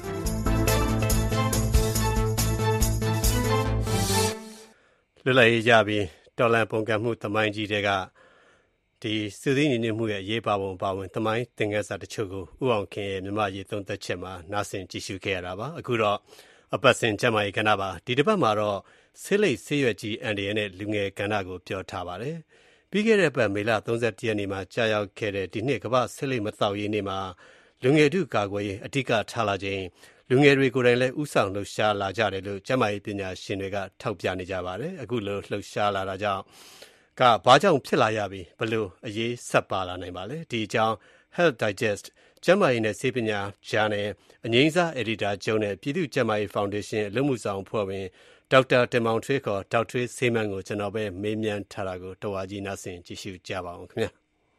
လွတ်လပ်ရေးရပြီးတော်လှန်ပုန်ကန်မှုသမိုင်းကြီးတွေကဒီစုစည်းညီညွတ်မှုရဲ့အရေးပါပုံပါဝင်သမိုင်းသင်ခန်းစာတချို့ကိုဥအောင်ခင်ရဲ့မြမရေးသုံးသက်ချက်မှာနားဆင်ကြည့်ရှုခဲ့ရတာပါအခုတော့အပတ်စဉ်ကျမ်းမာရေးကဏ္ဍပါဒီတစ်ပတ်မှာတော့ဆေးလိပ်ဆေးရွက်ကြီးအန်ဒီယန်နဲ့လူငယ်ကဏ္ဍကိုပြောထားပါတယ်ပြီးခဲ့တဲ့ပတ်မေလ၃၁ရက်နေ့မှာကြာရောက်ခဲ့တဲ့ဒီနှစ်ကမ္ဘာဆေးလိပ်မသောက်ရေးနေ့မှာလူငယ်တို့ကာကွယ်ရေးအဓိကထားလာခြင်းလူငယ်တွေကိုယ်တိုင်လည်းဥဆောင်လှုပ်ရှားလာကြတယ်လို့ကျန်းမာရေးပညာရှင်တွေကထောက်ပြနေကြပါတယ်အခုလိုလှုပ်ရှားလာတာကြောင့်ကဘာကြောင့်ဖြစ်လာရပြီဘလို့အရေးဆက်ပါလာနိုင်ပါလဲဒီအကြောင်း Health Digest ကျန်းမာရေးနဲ့ဆေးပညာဂျာနယ်အငိမ့်စားအက်ဒီတာချုပ်နဲ့ပြည်သူ့ကျန်းမာရေးဖောင်ဒေးရှင်းအလုပ်မှုဆောင်အဖွဲ့ဝင်ဒေါက်တာတင်မောင်ထွေးခေါ်ဒေါက်ထွေးဆေးမန်းကိုကျွန်တော်ပဲမေးမြန်းထားတာကိုတော်ဝါကြီးနားဆင်ကြည့်ရှုကြပါအောင်ခင်ဗျာ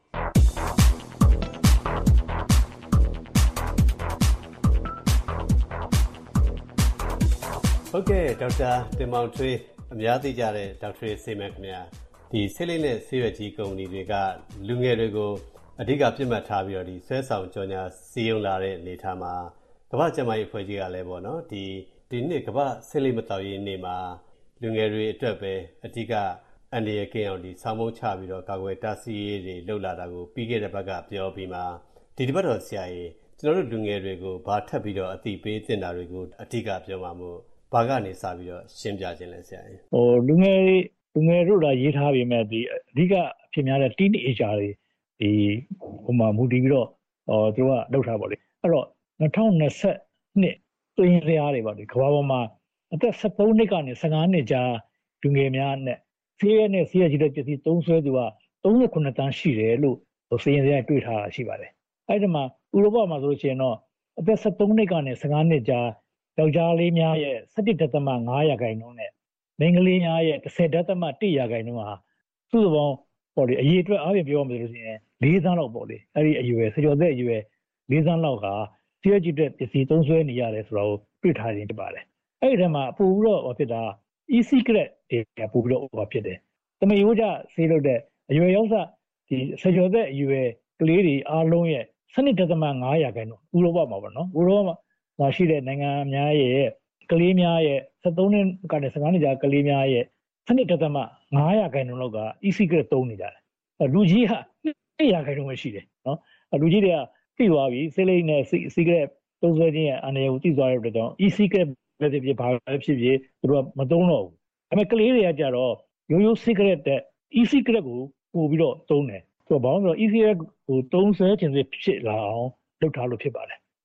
ဟုတ်ကဲ့ဒေါက်တာတင်မောင်ထွေးအများသိကြတဲ့ဒေါက်ထွေးဆေးမန်းခင်ဗျာဒီဆေးလိပ်နဲ့ဆေးရွက်ကြီးကုမ္ပဏီတွေကလူငယ်တွေကိုအဓိကပြစ်မှတ်ထားပြီးတော့ဒီဆွဲဆောင်ကြော်ညာစီယုံလာတဲ့အနေထားမှာကမ္ဘာ့ကျန်းမာရေးအဖွဲ့ကြီးကလည်းပေါ့နော်ဒီဒီနေ့ကမ္ဘာ့ဆေးလိပ်မတောက်ရေးနေ့မှာလူငယ်တွေအတွက်ပဲအဓိကအန္တရာယ်ကင်းအောင်ဒီဆောင်းမုံချပြီးတော့ကာကွယ်တားဆီးရေးတွေလှုပ်လာတာကိုပြီးခဲ့တဲ့ဘက်ကပြောပြီးမှဒီတစ်ပတ်တော့ဆရာကြီးကျွန်တော်တို့လူငယ်တွေကိုဘာထပ်ပြီးတော့အသိပေးတင်တာတွေကိုအဓိကပြောမှာမို့ဘာကနေစပြီးတော့ရှင်းပြခြင်းလဲဆရာကြီးဟိုလူငယ်လူငယ်တို့ကရေးထားပြီးမဲ့ဒီအဓိကအဖြစ်များတဲ့ teenager တွေဒီဟိုမှာမူတည်ပြီးတော့ဟောသူကလောက်ထားပါလေအဲ့တော့၂၀၂၂သွင်းစရာတွေပါဒီကမ္ဘာပေါ်မှာအသက်၁၃နှစ်ကနေ၁၅နှစ်ကြားလူငယ်များနဲ့ဆေးရနဲ့ဆေးရကြီးတဲ့ပစ္စည်းသုံးစွဲသူက၃၇တန်းရှိတယ်လို့ဟိုစည်ရင်စရာတွေ့ထားတာရှိပါတယ်အဲ့ဒီမှာဥရောပမှာဆိုလို့ရှိရင်တော့အသက်၁၃နှစ်ကနေ၁၅နှစ်ကြားယောက်ျားလေးများရဲ့၁၁ဒသမ၅ရာခိုင်နှုန်းနဲ့မိန်းကလေးများရဲ့၁၀ဒသမ၁ရာခိုင်နှုန်းဟာသူ့ဘောပေါ့လေအရေးအတွက်အားဖြင့်ပြောရမယ်လို့ရှိရင်၄သန်းလောက်ပေါ့လေအဲ့ဒီအရွယ်ဆယ်ကျော်သက်အရွယ်၄သန်းလောက်ကဆေးရကြီးတဲ့ပစ္စည်းသုံးစွဲနေရတယ်ဆိုတော့တွေ့ထားခြင်းဖြစ်ပါတယ်အဲ့ဒီထဲမှာပို့ပြီးတော့ဟောဖြစ်တာ e-cigarette တွေပို့ပြီးတော့ဟောဖြစ်တယ်တမယိုးကြဆေးလို့တဲ့အရွယ်ရောက်စဒီဆယ်ကျော်သက်အရွယ်ကလေးတွေအားလုံးရဲ့၁၂ဒသမ၅ရာခိုင်နှုန်းဥရောပမှာပေါ့နော်ဥရောပမှာရှိတဲ့နိုင်ငံများရဲ့ကလေးများရဲ့၁၃နှစ်ကနေ၁၅နှစ်ကြာကလေးများရဲ့၁၂ဒသမ၅ရာခိုင်နှုန်းလောက်က e-cigarette သုံးနေကြတယ်လူကြီးက၂ရာခိုင်နှုန်းပဲရှိတယ်နော်လူကြီးတွေကသိသွားပြီဆေးလိပ်နဲ့ cigarette သုံးစွဲခြင်းရဲ့အနေကိုသိသွားတဲ့အတွက်ကြောင့် e-cigarette ပဲဖြစ်ဖြစ်ဘာပဲဖြစ်ဖြစ်သူတို့ကမသုံးတော့ဘူးဒါပေမဲ့ကလေးတွေကကြတော့ရိုးရိုး cigarette တဲ့ e-cigarette ကိုပို့ပြီးတော့သုံးတယ်ဆိုတော့ဘာလို့လဲဆိုတော့ e-cigarette ကိုသုံးစွဲခြင်းဖြစ်လာအောင်လုပ်ထားလို့ဖြစ်ပါတယ်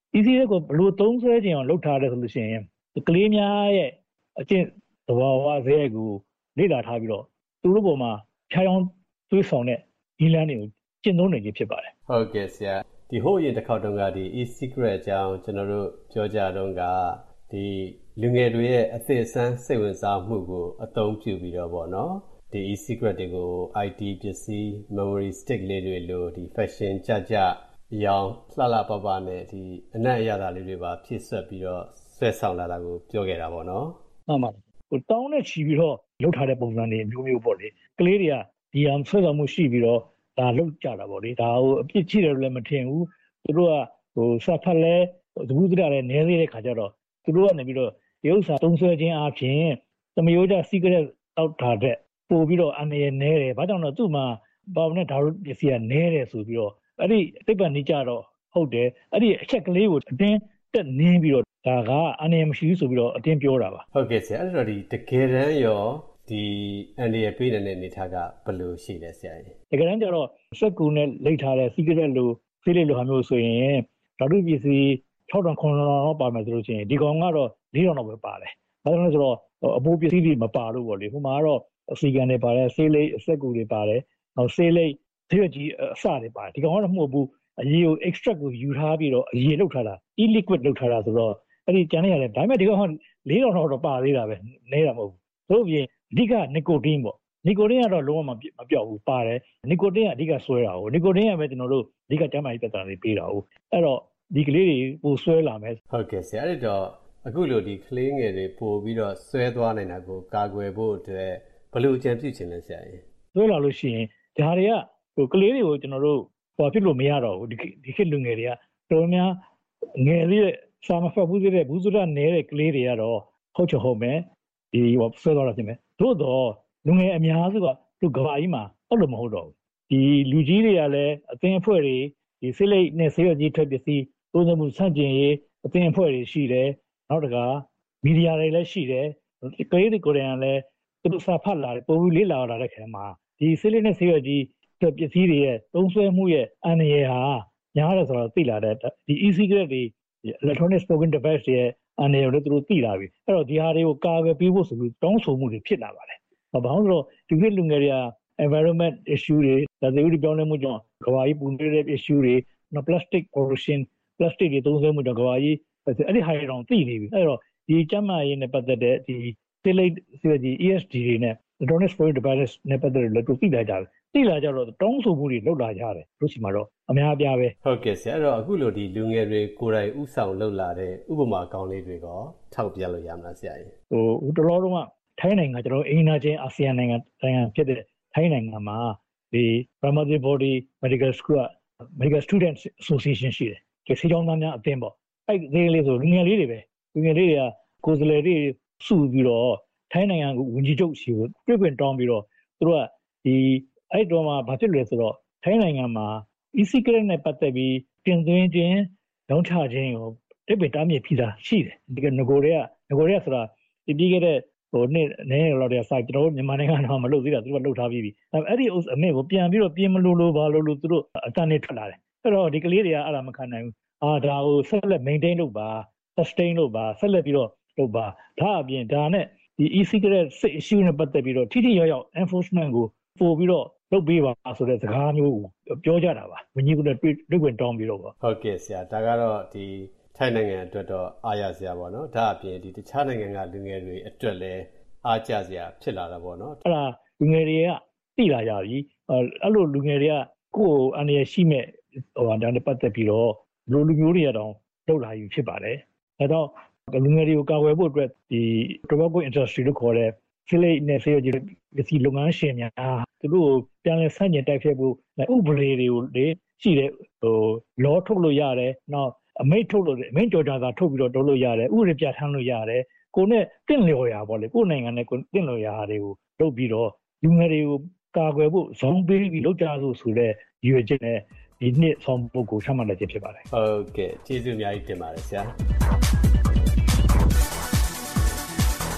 e-cigarette ကိုဘလို့သုံးဆွဲခြင်းအောင်လုပ်ထားတယ်ဆိုလို့ရှိရင်ကလေးများရဲ့အကျင့်သဘာဝဇယက်ကိုလေ့လာထားပြီးတော့သူတို့ပေါ်မှာဖြားအောင်သွေးဆောင်တဲ့ဒီလန်းတွေကိုကျင့်သုံးနေခြင်းဖြစ်ပါတယ်ဟုတ်ကဲ့ဆရာဒီဟိုအရင်တစ်ခေါက်တုန်းကဒီ e-cigarette အကြောင်းကျွန်တော်တို့ပြောကြတော့ကဒီလူငယ်တွေရဲ့အသစ်အဆန်းစိတ်ဝင်စားမှုကိုအသုံးပြုပြီးတော့ပေါ့နော်ဒီ e-cigarette တွေကို I T ပစ္စည်း memory stick လေးတွေလိုဒီ fashion ကြကြရောင်လှလှပပနဲ့ဒီအနက်အရသာလေးတွေပါဖြည့်ဆွက်ပြီးတော့ဆွဲဆောင်လာတာကိုပြောခဲ့တာပေါ့နော်မှန်ပါတယ်ဟိုတောင်းနဲ့ချီပြီးတော့လုပ်ထားတဲ့ပုံစံတွေမျိုးမျိုးပေါ့လေကလေးတွေကဒီအောင်ဆွဲဆောင်မှုရှိပြီးတော့ဒါလုပ်ကြတာပေါ့လေဒါဟိုအပြစ်ရှိတယ်လို့လည်းမထင်ဘူးသူတို့ကဟိုစဖတ်လဲသဘူးတရားလည်းနည်းသေးတဲ့ခါကျတော့သူတို့ကနေပြီးတော့ဒီဥစ္စာသုံးဆွဲခြင်းအပြင်သမယိုးကြ cigarette တောက်ထားတဲ့ပို့ပြီးတော့အနေနဲ့နဲတယ်ဘာကြောင့်လဲသူ့မှာဘာနဲ့ဓာတ်ပစ္စည်းကနဲတယ်ဆိုပြီးတော့အဲ့ဒီသိပ္ပံနေကြတော့ဟုတ်တယ်အဲ့ဒီအချက်ကလေးကိုအတင်းတက်နင်းပြီးတော့ဒါကအနေမရှိဘူးဆိုပြီးတော့အတင်းပြောတာပါဟုတ်ကဲ့ဆရာအဲ့တော့ဒီတကယ်တမ်းရောဒီအနေရပေးတဲ့အနေထားကဘယ်လိုရှိလဲဆရာကြီးတကယ်တမ်းကျတော့စက်ကူနဲ့လိတ်ထားတဲ့ cigarette လိုဆေးလေးလိုဟာမျိုးဆိုရင်ဓာတ်ပစ္စည်း၆ထောင်၇ထောင်လောက်ပါမယ်ဆိုလို့ရှိရင်ဒီကောင်ကတော့၄ထောင်လောက်ပဲပါတယ်ဘာလို့လဲဆိုတော့အပိုးပစ္စည်းတွေမပါလို့ပေါ့လေဟိုမှာကတော့အစီကန်တွေပါတယ်ဆေးလိတ်စက်ကူတွေပါတယ်နောက်ဆေးလိတ်ဆေးရကြီးအစတွေပါတယ်ဒီကောင်ကတော့မဟုတ်ဘူးအရေကို extract ကိုယူထားပြီးတော့အရေလောက်ထားတာ e-liquid လောက်ထားတာဆိုတော့အဲ့ဒီကျန်နေရတယ်ဒါပေမဲ့ဒီကောင်က၄ထောင်လောက်တော့ပါသေးတာပဲနဲတာမဟုတ်ဘူးတို့ပြင်အဓိက nicotine ပေါ့ nicotine ကတော့လုံးဝမပြောက်ဘူးပါတယ် nicotine ကအဓိကဆွဲတာဟုတ် nicotine ကပဲကျွန်တော်တို့အဓိကကျန်းမာရေးပြဿနာတွေပေးတာဟုတ်အဲ့တော့ဒီကလေးတွေပိုဆွဲလာမယ်ဟုတ်ကဲ့ဆရာအဲ့တော့အခုလိုဒီကလေးငယ်တွေပို့ပြီးတော့ဆွဲသွားနိုင်တာကိုကာကွယ်ဖို့အတွက်ဘယ်လိုအကြံပြုချင်လဲဆရာကြီးဆွဲလာလို့ရှိရင်ဒါတွေကဟိုကလေးတွေကိုကျွန်တော်တို့ဟိုဖြစ်လို့မရတော့ဘူးဒီဒီခေတ်လူငယ်တွေကတော်များငယ်သေးတဲ့စာမဖတ်ဘူးသေးတဲ့ဘူးစုရနေတဲ့ကလေးတွေကတော့ဟုတ်ချင်ဟုတ်မယ်ဒီဟိုဆွဲသွားတာပြင်မယ်သို့တော့လူငယ်အများစုကသူကဘာကြီးမှာအဲ့လိုမဟုတ်တော့ဘူးဒီလူကြီးတွေကလည်းအသင်းအဖွဲ့တွေဒီစိလိတ်နဲ့ဆေးရကြီးထွက်ပစ္စည်းသုံးသမှုဆန့်ကျင်ရေးအသင်းအဖွဲ့တွေရှိတယ်နောက်တကမီဒီယာတွေလည်းရှိတယ်ကလေးတွေကိုယ်တိုင်ကလည်းသူတို့စာဖတ်လာတယ်ပို့ပြီးလေ့လာလာတဲ့ခါမှာဒီစိလိတ်နဲ့ဆေးရကြီးထွက်ပစ္စည်းတွေရဲ့သုံးဆွဲမှုရဲ့အန္တရာယ်ဟာညားတယ်ဆိုတော့သိလာတဲ့ဒီ e-cigarette တွေ electronic smoking device တွေရဲ့အန္တရာယ်ကိုသူတို့သိလာပြီအဲ့တော့ဒီဟာတွေကိုကာကွယ်ပေးဖို့ဆိုပြီးတောင်းဆိုမှုတွေဖြစ်လာပါတယ်ဘာလို့လဲဆိုတော့ဒီခေတ်လူငယ်တွေက environment issue တွေဒါတွေဥပဒေပြောင်းလဲမှုကြောင့်ကမ္ဘာကြီးပူနွေးတဲ့ issue တွေနော် plastic pollution plastic တွေသုံးစွဲမှုကြောင့်ကမ္ဘာကြီးအဲ့ဒီဟာတွေတော့သိနေပြီအဲ့တော့ဒီကျန်းမာရေးနဲ့ပတ်သက်တဲ့ဒီ Select ဆိုတဲ့ E S D တွေနဲ့ electronic smoking device နဲ့ပတ်သက်လို့သူသိလာကြတယ်သိလာကြတော့တောင်းဆိုမှုတွေလုပ်လာကြတယ်လို့ရှိမှတော့အများအပြားပဲဟုတ်ကဲ့ဆရာအဲ့တော့အခုလိုဒီလူငယ်တွေကိုယ်တိုင်ဥဆောင်လုပ်လာတဲ့ဥပမာကောင်းလေးတွေကထောက်ပြလို့ရမလားဆရာကြီးဟိုဟိုတလောတော့ထိုင်းနိုင်ငံကျွန်တော်အိမ်နာချင်းအာဆီယံနိုင်ငံနိုင်ငံဖြစ်တဲ့ထိုင်းနိုင်ငံမှာဒီ Brahmadi Body Medical School Medical Students Association ရှိတယ်ဒီဆေးကျောင်းသားများအသင်းပေါ့အဲ့ဒီလေးဆိုလူငယ်လေးတွေပဲလူငယ်လေးတွေကကိုယ်စားလှယ်တွေစုပြီးတော့ထိုင်းနိုင်ငံကဝန်ကြီးချုပ်ရှိကိုတွေ့ခွင့်တောင်းပြီးတော့သူတို့ကဒီအဲ့တော့မှဘာဖြစ်လဲဆိုတော့ထိုင်းနိုင်ငံမှာ e-cigarette နဲ့ပတ်သက်ပြီးတင်သွင်းခြင်းရောင်းချခြင်းကိုတိပ္ပတားမြစ်ပြီးသားရှိတယ်ဒီကငကိုတွေကငကိုတွေကဆိုတာဒီပြီးခဲ့တဲ့ဟိုနေ့နေ့လောက်တည်းစာကျွန်တော်တို့မြန်မာနိုင်ငံတော့မလုပ်သေးတာသူတို့ကလုပ်ထားပြီးပြီအဲ့ဒီအမေကိုပြန်ပြီးတော့ပြင်မလို့လို့ဘာလို့လို့သူတို့အတန်းနဲ့ထွက်လာတယ်အဲ့တော့ဒီကလေးတွေကအဲ့ဒါမခံနိုင်ဘူးအာဒါကိုဆက်လက် maintain လုပ်ပါ sustain လုပ်ပါဆက်လက်ပြီးတော့လုပ်ပါဒါအပြင်ဒါနဲ့ဒီ e-cigarette issue နဲ့ပတ်သက်ပြီးတော့ထိထိရောက်ရောက် enforcement ကိုပို့ပြီးတော့လုပ်ပေးပါဆိုတဲ့စကားမျိုးကိုပြောကြတာပါဝန်ကြီးကလည်းတွေ့ခွင့်တောင်းပြီးတော့ပေါ့ဟုတ်ကဲ့ဆရာဒါကတော့ဒီထိုင်းနိုင်ငံအတွက်တော့အားရစရာပေါ့နော်ဒါအပြင်ဒီတခြားနိုင်ငံကလူငယ်တွေအတွက်လည်းအားကျစရာဖြစ်လာတာပေါ့နော်အဲ့ဒါလူငယ်တွေကသိလာကြပြီအဲ့လိုလူငယ်တွေကကိုယ်အနေရရှိမဲ့ဟိုဒါနဲ့ပတ်သက်ပြီးတော့လူလူမျိုးတွေကတော့လုပ်လာပြီဖြစ်ပါတယ်ဒါတော့လူငယ်တွေကိုကာကွယ်ဖို့အတွက်ဒီ tobacco industry လို့ခေါ်တဲ့ဖိလိပ်နဲ့ဆေးရည်ပစ္စည်းလုပ်ငန်းရှင်များသူတို့ပြန်လည်ဆန့်ကျင်တိုက်ဖျက်ဖို့ဥပဒေတွေကိုလေရှိတဲ့ဟို law ထုတ်လို့ရတယ်နောက်အမိန့်ထုတ်လို့အမိန့်ကြော်ကြတာထုတ်ပြီးတော့လုပ်လို့ရတယ်ဥပဒေပြဋ္ဌာန်းလို့ရတယ်ကိုနဲ့တင့်လျော်ရာပေါ့လေကိုနိုင်ငံနဲ့ကိုတင့်လျော်ရာတွေကိုလုပ်ပြီးတော့လူငယ်တွေကိုကာကွယ်ဖို့ဇောင်းပေးပြီးလုပ်ကြဆိုဆိုတဲ့ရည်ရွယ်ချက်နဲ့ဒီနှစ်ဆောင်ပုဂ္ဂိုလ်ချမှတ်လိုက်ခြင်းဖြစ်ပါတယ်ဟုတ်ကဲ့ကျေးဇူးအများကြီးတင်ပါတယ်ဆရာ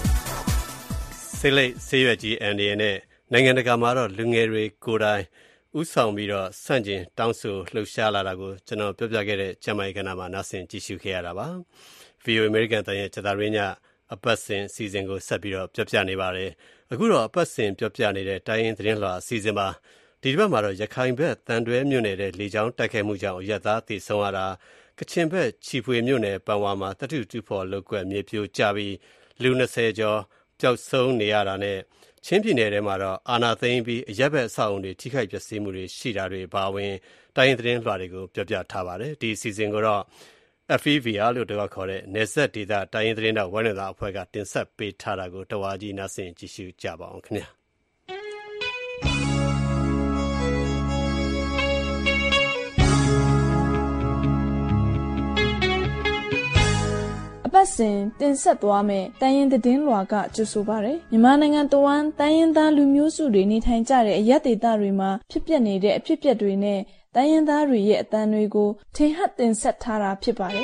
ဆေးလိပ်ဆေးရွက်ကြီးအန်ဒီနဲ့နိုင်ငံတကာမှာတော့လူငယ်တွေကိုယ်တိုင်ဦးဆောင်ပြီးတော့ဆန့်ကျင်တောင်းဆိုလှုပ်ရှားလာတာကိုကျွန်တော်ပြောပြခဲ့တဲ့ကျမ်းမာရေးကဏ္ဍမှာနားဆင်ကြည့်ရှုခဲ့ရတာပါ။ ဗွီအိုအေ American တန်ရဲ့ကျတာရင်းညအပတ်စဉ်အစီအစဉ်ကိုဆက်ပြီးတော့ပြောပြနေပါတယ်။အခုတော့အပတ်စဉ်ပြောပြနေတဲ့တိုင်းရင်းသတင်းလွှာအစီအစဉ်ပါ။ဒီတစ်ပတ်မှာတော့ရခိုင်ဘက်တန်တွဲမြို့နယ်တဲ့လေကြောင်းတိုက်ခိုက်မှုကြောင့်ရက်သားသေဆုံးရတာကချင်ဘက်ချီဖွေမြို့နယ်ပန်ဝါမှာတတုတူဖော်လုတ်ကွက်မြေပြိုကျပြီးလူနှစ်ဆယ်ကျော်ပျောက်ဆုံးနေရတာနဲ့ချင်းပြည်နယ်ထဲမှာတော့အာနာသိန်းပြီးအရက်ဘက်အဆောက်အုံတွေထိခိုက်ပျက်စီးမှုတွေရှိတာတွေပါဝင်တိုင်းရင်းသတင်းလွှာတွေကိုပြောပြထားပါတယ်။ဒီအစီအစဉ်ကိုတော့ F E V R လို့တော့ခေါ်တဲ့နယ်စပ်ဒေသတိုင်းရင်းသတင်းတော်ဝန်ရသားအဖွဲ့ကတင်ဆက်ပေးထားတာကိုတဝါကြီးနားဆင်ကြည့်ရှုကြပါအောင်ခင်ဗျာ။အပတ်စဉ်တင်ဆက်သွားမယ့်တိုင်းရင်းသတင်းလွှာကကြိုဆိုပါရယ်မြန်မာနိုင်ငံတဝန်းတိုင်းရင်းသားလူမျိုးစုတွေနေထိုင်ကြတဲ့အရပ်ဒေသတွေမှာဖြစ်ပျက်နေတဲ့အဖြစ်အပျက်တွေနဲ့တိုင်းရင်းသားတွေရဲ့အသံတွေကိုထင်ဟပ်တင်ဆက်ထားတာဖြစ်ပါတယ်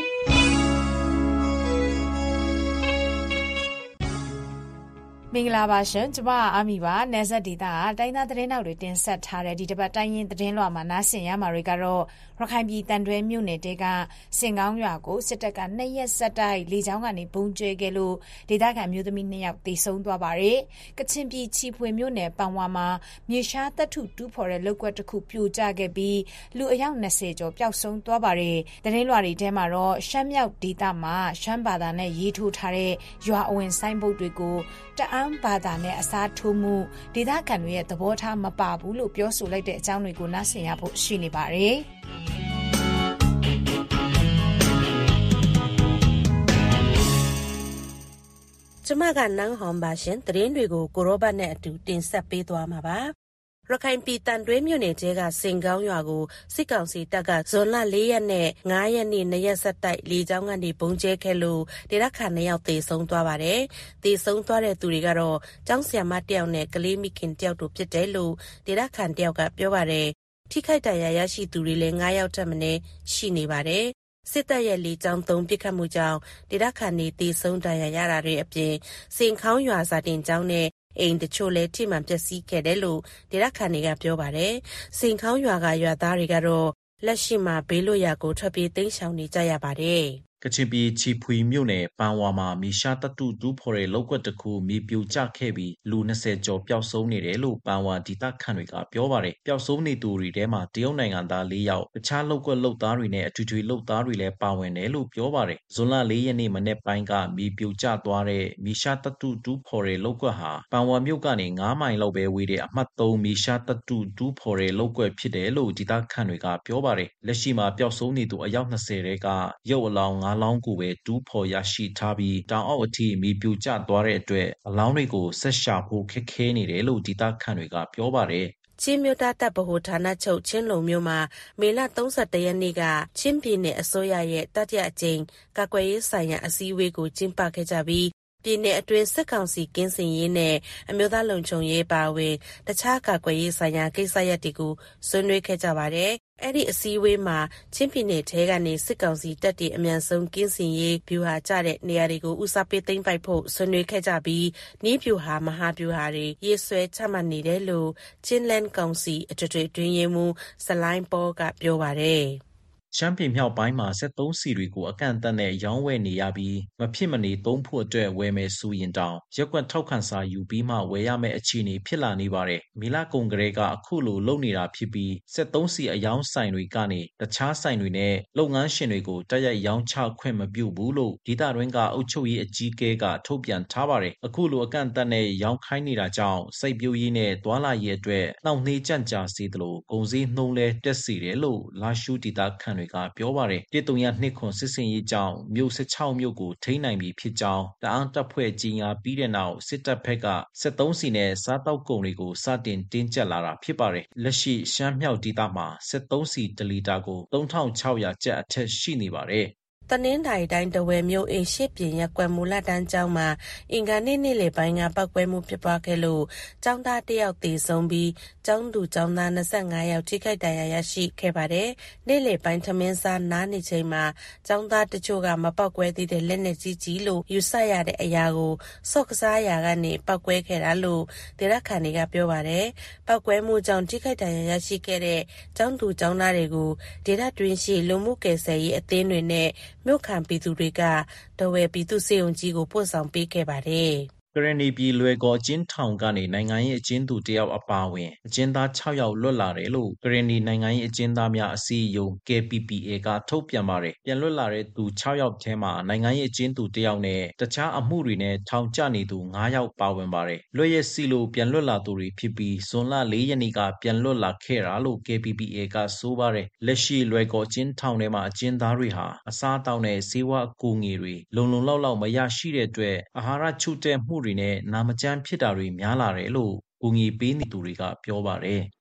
မင်္ဂလာပါရှင်ကျမအာမီပါနယ်စပ်ဒေသကတိုင်းသားသတင်းတောက်တွေတင်ဆက်ထားတဲ့ဒီတစ်ပတ်တိုင်းရင်းသတင်းလွှာမှာနားဆင်ရမှာတွေကတော့ရခိုင်ပြည်တန်တွဲမြို့နယ်တဲကစင်ကောင်းရွာကိုစစ်တပ်ကနှစ်ရက်ဆက်တိုက်လေကြောင်းကနေဘုံကျဲခဲ့လို့ဒေသခံမျိုးသမီးနှစ်ယောက်သေဆုံးသွားပါတယ်ကချင်ပြည်ချီဖွေမြို့နယ်ပန်ဝါမှာမြေရှားတပ်ထုတူးဖော်တဲ့လုပ်ကွက်တစ်ခုပြိုကျခဲ့ပြီးလူအယောက်၂၀ကျော်ပျောက်ဆုံးသွားပါတယ်သတင်းလွှာတွေထဲမှာတော့ရှမ်းမြောက်ဒေသမှာရှမ်းဘာသာနဲ့ရေးထိုးထားတဲ့ရွာအဝင်ဆိုင်ဘုတ်တွေကိုတအန်းဘာသာနဲ့အစားထိုးမှုဒေသခံတွေရဲ့သဘောထားမပါဘူးလို့ပြောဆိုလိုက်တဲ့အကြောင်းတွေကိုနားဆင်ရဖို့ရှိနေပါတယ်။ကျမကနန်းဟောင်ပါရှင်သတင်းတွေကိုကိုရောဘတ်နဲ့အတူတင်ဆက်ပေးသွားမှာပါ။ရခိုင်ပြည်တန်တွဲမြို့နယ်ကျဲကစင်ကောင်းရွာကိုစစ်ကောင်စီတပ်ကဇွန်လ၄ရက်နဲ့၅ရက်နေ့နှစ်ရက်ဆက်တိုက်လေကြောင်းကနေဘုံကျဲခဲ့လို့ဒေသခံနှစ်ယောက်သေဆုံးသွားပါတယ်။သေဆုံးသွားတဲ့သူတွေကတော့ကျောင်းဆရာမတစ်ယောက်နဲ့ကလေးမိခင်တစ်ယောက်တို့ဖြစ်တယ်လို့ဒေသခံတစ်ယောက်ကပြောပါတယ်။ထိခိုက်ဒဏ်ရာရရှိသူတွေလည်း၅ယောက်ထက်မနည်းရှိနေပါတယ်။စစ်တပ်ရဲ့လေကြောင်းသုံးပစ်ခတ်မှုကြောင့်ဒေသခံတွေသေဆုံးဒဏ်ရာရတာတွေအပြင်စင်ခေါင်းရွာစာတင်ကျောင်းနဲ့အိမ်တချို့လည်းထိမှန်ပျက်စီးခဲ့တယ်လို့ဒေသခံတွေကပြောပါတယ်။စင်ခေါင်းရွာကရွာသားတွေကတော့လက်ရှိမှာဘေးလွတ်ရာကိုထွက်ပြေးတိမ်းရှောင်နေကြရပါတယ်။ကချင်ပြည်ချီဖွေမြို့နယ်ပန်ဝါမှာမြေရှားတပ်ထုတူးဖော်တဲ့လုပ်ကွက်တစ်ခုမြေပြိုကျခဲ့ပြီးလူ၂၀ကျော်ပျောက်ဆုံးနေတယ်လို့ပန်ဝါဒေသခံတွေကပြောပါတယ်။ပျောက်ဆုံးနေသူတွေထဲမှာတရုတ်နိုင်ငံသား၄ယောက်တခြားလုပ်ကွက်လုပ်သားတွေနဲ့အထွေထွေလုပ်သားတွေလည်းပါဝင်တယ်လို့ပြောပါတယ်။ဇွန်လ၄ရက်နေ့မနေ့ပိုင်းကမြေပြိုကျသွားတဲ့မြေရှားတပ်ထုတူးဖော်တဲ့လုပ်ကွက်ဟာပန်ဝါမြို့ကနေ၅မိုင်လောက်ပဲဝေးတဲ့အမှတ်၃မြေရှားတပ်ထုတူးဖော်တဲ့လုပ်ကွက်ဖြစ်တယ်လို့ဒေသခံတွေကပြောပါတယ်။လက်ရှိမှာပျောက်ဆုံးနေသူအယောက်၂၀တဲကရုပ်အလောင်း၅လောင်းကိုပဲတူးဖော်ရရှိထားပြီးတောင်အောက်အထိမြေပြိုကျသွားတဲ့အတွက်အလောင်းတွေကိုဆက်ရှာဖို့ခက်ခဲနေတယ်လို့ဒေသခံတွေကပြောပါတယ်။ချင်းမြို့သားတပ်ဗဟိုဌာနချုပ်ချင်းလုံမြို့မှာမေလ၃၁ရက်နေ့ကချင်းပြည်နယ်အစိုးရရဲ့တတိယအကြိမ်ကာကွယ်ရေးဆိုင်ရာအစည်းအဝေးကိုကျင်းပခဲ့ကြပြီးပြည်내အတွင်းစစ်ကောင်စီကင်းစင်ရေးနဲ့အမျိုးသားလုံခြုံရေးပါဝင်တခြားကာကွယ်ရေးဆိုင်ရာကိစ္စရပ်တွေကိုဆွေးနွေးခဲ့ကြပါတယ်။အဲ့ဒီအစည်းအဝေးမှာချင်းပြည်နယ်ထဲကနေစစ်ကောင်စီတပ်တွေအမြန်ဆုံးကင်းစင်ရေးဗျူဟာကျတဲ့နေရာတွေကိုဦးစားပေးသိမ်းပိုက်ဖို့ဆွေးနွေးခဲ့ကြပြီးနီးဗျူဟာမဟာဗျူဟာတွေရေးဆွဲချမှတ်နေတယ်လို့ချင်းလန်ကောင်စီအထွေထွေတွင်ရေးမှူးစလိုင်းပေါ်ကပြောပါတယ်။ရှမ်းပြည်မြောက်ပိုင်းမှာစက်သုံးဆီတွေကိုအကန့်အသတ်နဲ့ရောင်းဝယ်နေရပြီးမဖြစ်မနေသုံးဖို့အတွက်ဝယ်မယ်ဆိုရင်တောင်ရက်ကွက်ထောက်ခံစာယူပြီးမှဝယ်ရမယ့်အခြေအနေဖြစ်လာနေပါတယ်။မီလကုံကလေးကအခုလိုလုပ်နေတာဖြစ်ပြီးစက်သုံးဆီအယောင်းဆိုင်တွေကနေတခြားဆိုင်တွေနဲ့လုပ်ငန်းရှင်တွေကိုတိုက်ရိုက်ရောင်းချခွင့်မပြုဘူးလို့ဒေသတွင်းကအုပ်ချုပ်ရေးအကြီးအကဲကထုတ်ပြန်ထားပါတယ်။အခုလိုအကန့်အသတ်နဲ့ရောင်းခိုင်းနေတာကြောင့်စိုက်ပျိုးရေးနဲ့သွာလာရေးအတွက်နှောင့်နှေးကြန့်ကြာစေသလိုကုန်စည်နှုန်းလည်းတက်စေတယ်လို့လာရှုဒေသခံတွေကပြောပါတယ်။တစ်တုံရနှစ်ခွန်စစ်စင်ရေးကြောင့်မြို့၁၆မြို့ကိုထိန်းနိုင်ပြီဖြစ်ကြောင်းတအောင်းတပ်ဖွဲ့ကြီးညာပြီးတဲ့နောက်စစ်တပ်ဘက်ကစက်သုံးဆီနဲ့စားတောက်ကုန်တွေကိုစတင်တင်းကျပ်လာတာဖြစ်ပါတယ်။လက်ရှိရှမ်းမြောက်ဒေသမှာစက်သုံးဆီတစ်လီတာကို၃ထောင်၆ရာကျပ်အထက်ရှိနေပါတယ်။တနင်္သာရီတိုင်းတဝယ်မြို့အိမ်ရှိပြင်ရပ်ကွက်မူလတန်းကျောင်းမှာအင်္ဂါနေ့နေ့လယ်ပိုင်းကပောက်ကွဲမှုဖြစ်ပွားခဲ့လို့ကျောင်းသားတစ်ယောက်သေဆုံးပြီးကျောင်းသူကျောင်းသား၂၅ယောက်ထိခိုက်ဒဏ်ရာရရှိခဲ့ပါတယ်။နေ့လယ်ပိုင်းထမင်းစားနားနေချိန်မှာကျောင်းသားတချို့ကမပောက်ကွဲသေးတဲ့လက်နက်ကြီးကြီးလို့ယူဆရတဲ့အရာကိုစော့ကစားရာကနေပောက်ကွဲခဲ့တာလို့ဒေသခံတွေကပြောပါတယ်။ပောက်ကွဲမှုကြောင့်ထိခိုက်ဒဏ်ရာရရှိခဲ့တဲ့ကျောင်းသူကျောင်းသားတွေကိုဒေသတွင်းရှိလူမှုကယ်ဆယ်ရေးအသင်းတွေနဲ့မြို့ခံပြည်သူတွေကတဝယ်ပြည်သူ့စေယုံကြီးကိုပို့ဆောင်ပေးခဲ့ပါတယ်။ကရဏီပြည်လွယ်ကော်အကျဉ်းထောင်ကနေနိုင်ငံရေးအကျဉ်းသူတယောက်အပါအဝင်အကျဉ်းသား၆ယောက်လွတ်လာတယ်လို့ကရဏီနိုင်ငံရေးအကျဉ်းသားများအစည်းအရုံး K P P A ကထုတ်ပြန်ပါတယ်။ပြန်လွတ်လာတဲ့သူ၆ယောက်ထဲမှာနိုင်ငံရေးအကျဉ်းသူတယောက်နဲ့တခြားအမှုတွေနဲ့ထောင်ကျနေသူ၅ယောက်ပါဝင်ပါတယ်။လွတ်ရက်စီလို့ပြန်လွတ်လာသူတွေဖြစ်ပြီးဇွန်လ၄ရက်နေ့ကပြန်လွတ်လာခဲ့တာလို့ K P P A ကဆိုပါတယ်။လက်ရှိလွယ်ကော်အကျဉ်းထောင်ထဲမှာအကျဉ်းသားတွေဟာအစားအသောက်နဲ့ဆေးဝါးအကူအညီတွေလုံလုံလောက်လောက်မရရှိတဲ့အတွက်အာဟာရချို့တဲ့မှုတွေနဲ့နာမကျန်းဖြစ်တာတွေများလာတယ်လို့ကူညီပေးနေသူတွေကပြောပါတယ်။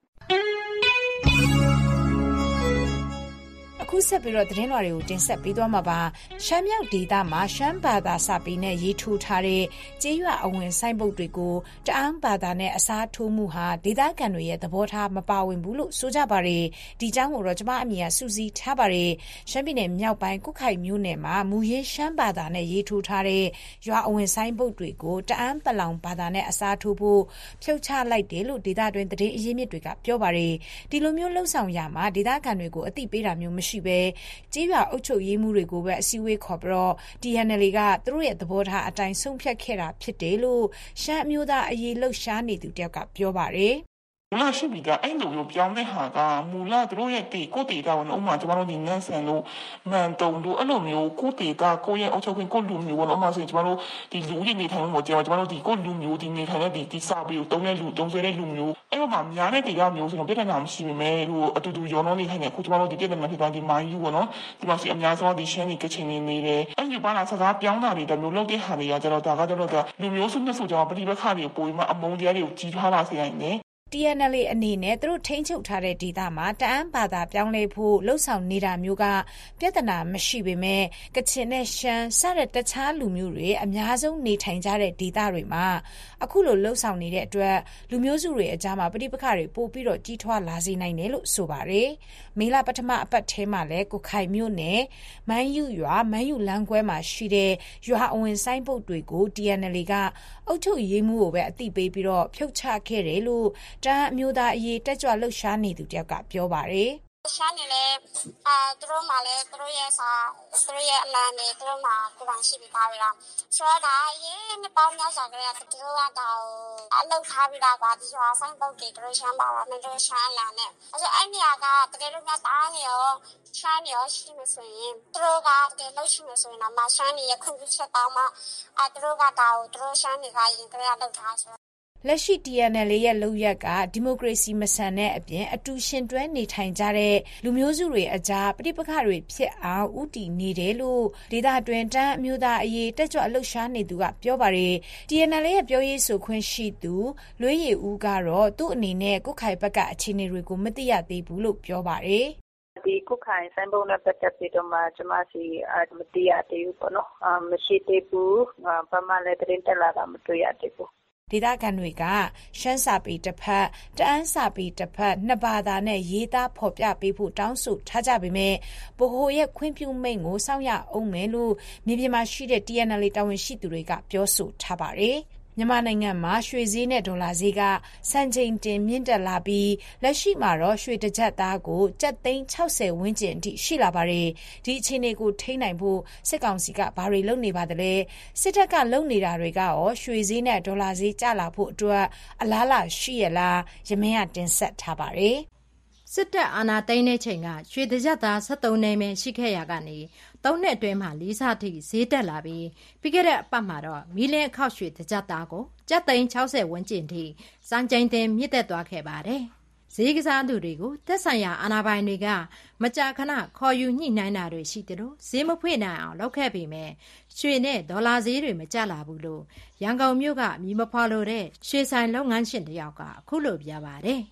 အခုဆက်ပြီးတော့သတင်းလွှာတွေကိုတင်ဆက်ပေးသွားမှာပါရှမ်းမြောက်ဒေသမှာရှမ်းဘာသာစာပေနဲ့ရေးထိုးထားတဲ့ကျေးရွာအဝင်ဆိုင်ပုတ်တွေကိုတအာင်းဘာသာနဲ့အစားထိုးမှုဟာဒေသခံတွေရဲ့သဘောထားမပါဝင်ဘူးလို့ဆိုကြပါတယ်ဒီကြောင့်ကိုတော့ကျမအမြင်ကစူးစီးထားပါတယ်ရှမ်းပြည်နယ်မြောက်ပိုင်းကုခိုင်မြို့နယ်မှာမူရင်းရှမ်းဘာသာနဲ့ရေးထိုးထားတဲ့ရွာအဝင်ဆိုင်ပုတ်တွေကိုတအာင်းပလောင်ဘာသာနဲ့အစားထိုးဖို့ဖြုတ်ချလိုက်တယ်လို့ဒေသတွင်းသတင်းအရင်းမြစ်တွေကပြောပါတယ်ဒီလိုမျိုးလှုပ်ဆောင်ရမှာဒေသခံတွေကိုအသိပေးတာမျိုးမရှိပဲကြေးရွာအုပ်ချုပ်ရေးမှုတွေကိုပဲအစည်းအဝေးခေါ်ပြီးတော့ T N L ကသူတို့ရဲ့သဘောထားအတိုင်းဆုံးဖြတ်ခဲ့တာဖြစ်တယ်လို့ရှမ်းအမျိုးသားအရေးလှုပ်ရှားနေသူတယောက်ကပြောပါတယ်မူလရှိပြီးကအဲ့လိုမျိုးပြောင်းတဲ့ဟာကမူလသူတို့ရဲ့တီကိုတီတာဝင်ဥမာကျမတို့ဒီနန်းဆန်လို့မန်တုံတို့အဲ့လိုမျိုးကိုတီတာကိုရဲ့အုပ်ချုပ်ခွင့်ကိုလူမျိုးဘောဥမာဆိုရင်ကျမတို့ဒီလူကြီးနေထိုင်မှုကျမကျမတို့ဒီကိုလူမျိုးဒီနေထိုင်တဲ့ဒီဒီစာပေကိုတုံးတဲ့လူတုံးဆွဲတဲ့လူမျိုးအဲ့လိုမှများတဲ့တီတာမျိုးဆိုတော့ပြဿနာမရှိပေမဲ့ဟိုအတူတူရောနှောနေထိုင်တဲ့ခုကျမတို့ဒီပြဿနာဖြစ်သွားဒီမိုင်းယူပေါ့နော်ဒီမှာစီအများဆုံးဒီရှမ်းဒီကချင်နေနေတယ်အဲ့ဒီဘာသာစကားပြောင်းတာတွေတမျိုးလုပ်တဲ့ဟာတွေကကျတော့ဒါကတော့လူမျိုးစုနဲ့ဆိုကြတော့ပဋိပက္ခတွေပိုပြီးမှအမုန်းတရားတွေကိုကြီးထွားလာစေနိုင်တယ် T N L အနေနဲ့သူတို့ထိန်းချုပ်ထားတဲ့ဒေသမှာတအန်းဘာသာပြောင်းလဲဖို့လှုံ့ဆော်နေတာမျိုးကပြဿနာမရှိပေမဲ့ကချင်နဲ့ရှမ်းစတဲ့တခြားလူမျိုးတွေအများဆုံးနေထိုင်ကြတဲ့ဒေသတွေမှာအခုလိုလှုံ့ဆော်နေတဲ့အတွက်လူမျိုးစုတွေအကြားမှာပဋိပက္ခတွေပိုပြီးတော့ကြီးထွားလာစေနိုင်တယ်လို့ဆိုပါတယ်။မေလပထမအပတ်ထဲမှာလဲကိုခိုင်မြို့နယ်မန်းယူရွာမန်းယူလမ်းခွဲမှာရှိတဲ့ရွာအဝင်ဆိုင်ပုတ်တွေကို T N L ကအုပ်ချုပ်ရေးမှုကိုပဲအသိပေးပြီးတော့ဖြုတ်ချခဲ့တယ်လို့တအမျိုးသားအရေးတက်ကြွလှုပ်ရှားနေသူတယောက်ကပြောပါတယ်ရှမ်းနေလေအဲသူတို့မှလည်းသူတို့ရဲ့စာသူတို့ရဲ့အလံတွေသူတို့မှကိုယ်ပိုင်ရှိပြီးသားပဲလားဆိုတော့ဒါရေးနှစ်ပေါင်းများစွာကလေးကသူတို့ကတော့အလုပ်ထားပြီးသားကွာဒီရွာဆိုင်ပုတ်တွေသူတို့ရှမ်းပါပါနဲ့သူတို့ရှမ်းအလံနဲ့အဲဆိုအဲ့နေရာကတကယ်လို့များတားနေရောရှမ်းနေရောရှိမှဆိုရင်သူတို့ကတကယ်လို့ရှိမှဆိုရင်တော့မရှမ်းနေရခွင့်ပြုချက်တောင်းမှအဲသူတို့ကဒါကိုသူတို့ရှမ်းတွေကရင်ကလေးကလုပ်ထားဆိုလက်ရှိ T N L ရဲ့လုပ်ရက်ကဒီမိုကရေစီမဆန်တဲ့အပြင်အတူရှင်တွဲနေထိုင်ကြတဲ့လူမျိုးစုတွေအကြားပဋိပက္ခတွေဖြစ်အောင်ဥတီနေတယ်လို့ဒေသတွင်တန်းအမျိုးသားအရေးတက်ကြွလှုပ်ရှားနေသူကပြောပါတယ် T N L ရဲ့ပြောရေးဆိုခွင့်ရှိသူလွေးရည်ဦးကတော့သူ့အနေနဲ့ကုခိုင်ဘက်ကအခြေအနေတွေကိုမသိရသေးဘူးလို့ပြောပါတယ်ဒီကုခိုင်စံပုံနဲ့ပတ်သက်ပြီးတော့မှကျွန်မစီမသိရသေးဘူးပေါ့နော်အမရှိသေးဘူးဘာမှလည်းသတင်းတက်လာတာမတွေ့ရသေးဘူးဒေသခံတွေကရှမ်းစာပေတစ်ဖက်တအန်းစာပေတစ်ဖက်နှစ်ဘာသာနဲ့ရေးသားဖော်ပြပေးဖို့တောင်းဆိုထားကြပေမဲ့ဗဟိုရဲ့ခွင့်ပြုမိန့်ကိုစောင့်ရအောင်မယ်လို့မြေပြင်မှာရှိတဲ့ T N L တာဝန်ရှိသူတွေကပြောဆိုထားပါတယ်မြန်မာနိုင်ငံမှာရွှေဈေးနဲ့ဒေါ်လာဈေးကစံချိန်တင်မြင့်တက်လာပြီးလက်ရှိမှာတော့ရွှေတစ်ကျပ်သားကိုကျပ်သိန်း၆၀ဝန်းကျင်အထိရှိလာပါတယ်ဒီအခြေအနေကိုထိန်းနိုင်ဖို့စစ်ကောင်စီကဘာတွေလုပ်နေပါသလဲစစ်တပ်ကလုပ်နေတာတွေကရောရွှေဈေးနဲ့ဒေါ်လာဈေးကျလာဖို့အတွက်အလားလာရှိရလားရမင်းကတင်ဆက်ထားပါတယ်စစ်တပ်အာဏာသိမ်းတဲ့ချိန်ကရွှေတစ်ကျပ်သား၁၃နေပဲရှိခဲ့ရကနေသုံးနှစ်အတွင်းမှာလေးစားထိဈေးတက်လာပြီးပြီးခဲ့တဲ့အပတ်မှာတော့မီလင်းအခောက်ရွှေတစ်ကျပ်သားကိုကျပ်သိန်း၆၀ဝန်းကျင်ထိစံချိန်တင်မြင့်တက်သွားခဲ့ပါတယ်။ဈေးကစားသူတွေကိုသက်ဆိုင်ရာအာဏာပိုင်တွေကမကြာခဏခေါ်ယူညှိနှိုင်းတာတွေရှိတယ်လို့ဈေးမဖွင့်နိုင်အောင်လုပ်ခဲ့ပေမဲ့ရွှေနဲ့ဒေါ်လာဈေးတွေမကျလာဘူးလို့ရန်ကုန်မြို့ကမြီမဖွာလို့တဲ့ရွှေဆိုင်လုပ်ငန်းရှင်တယောက်ကအခုလိုပြပါတယ်။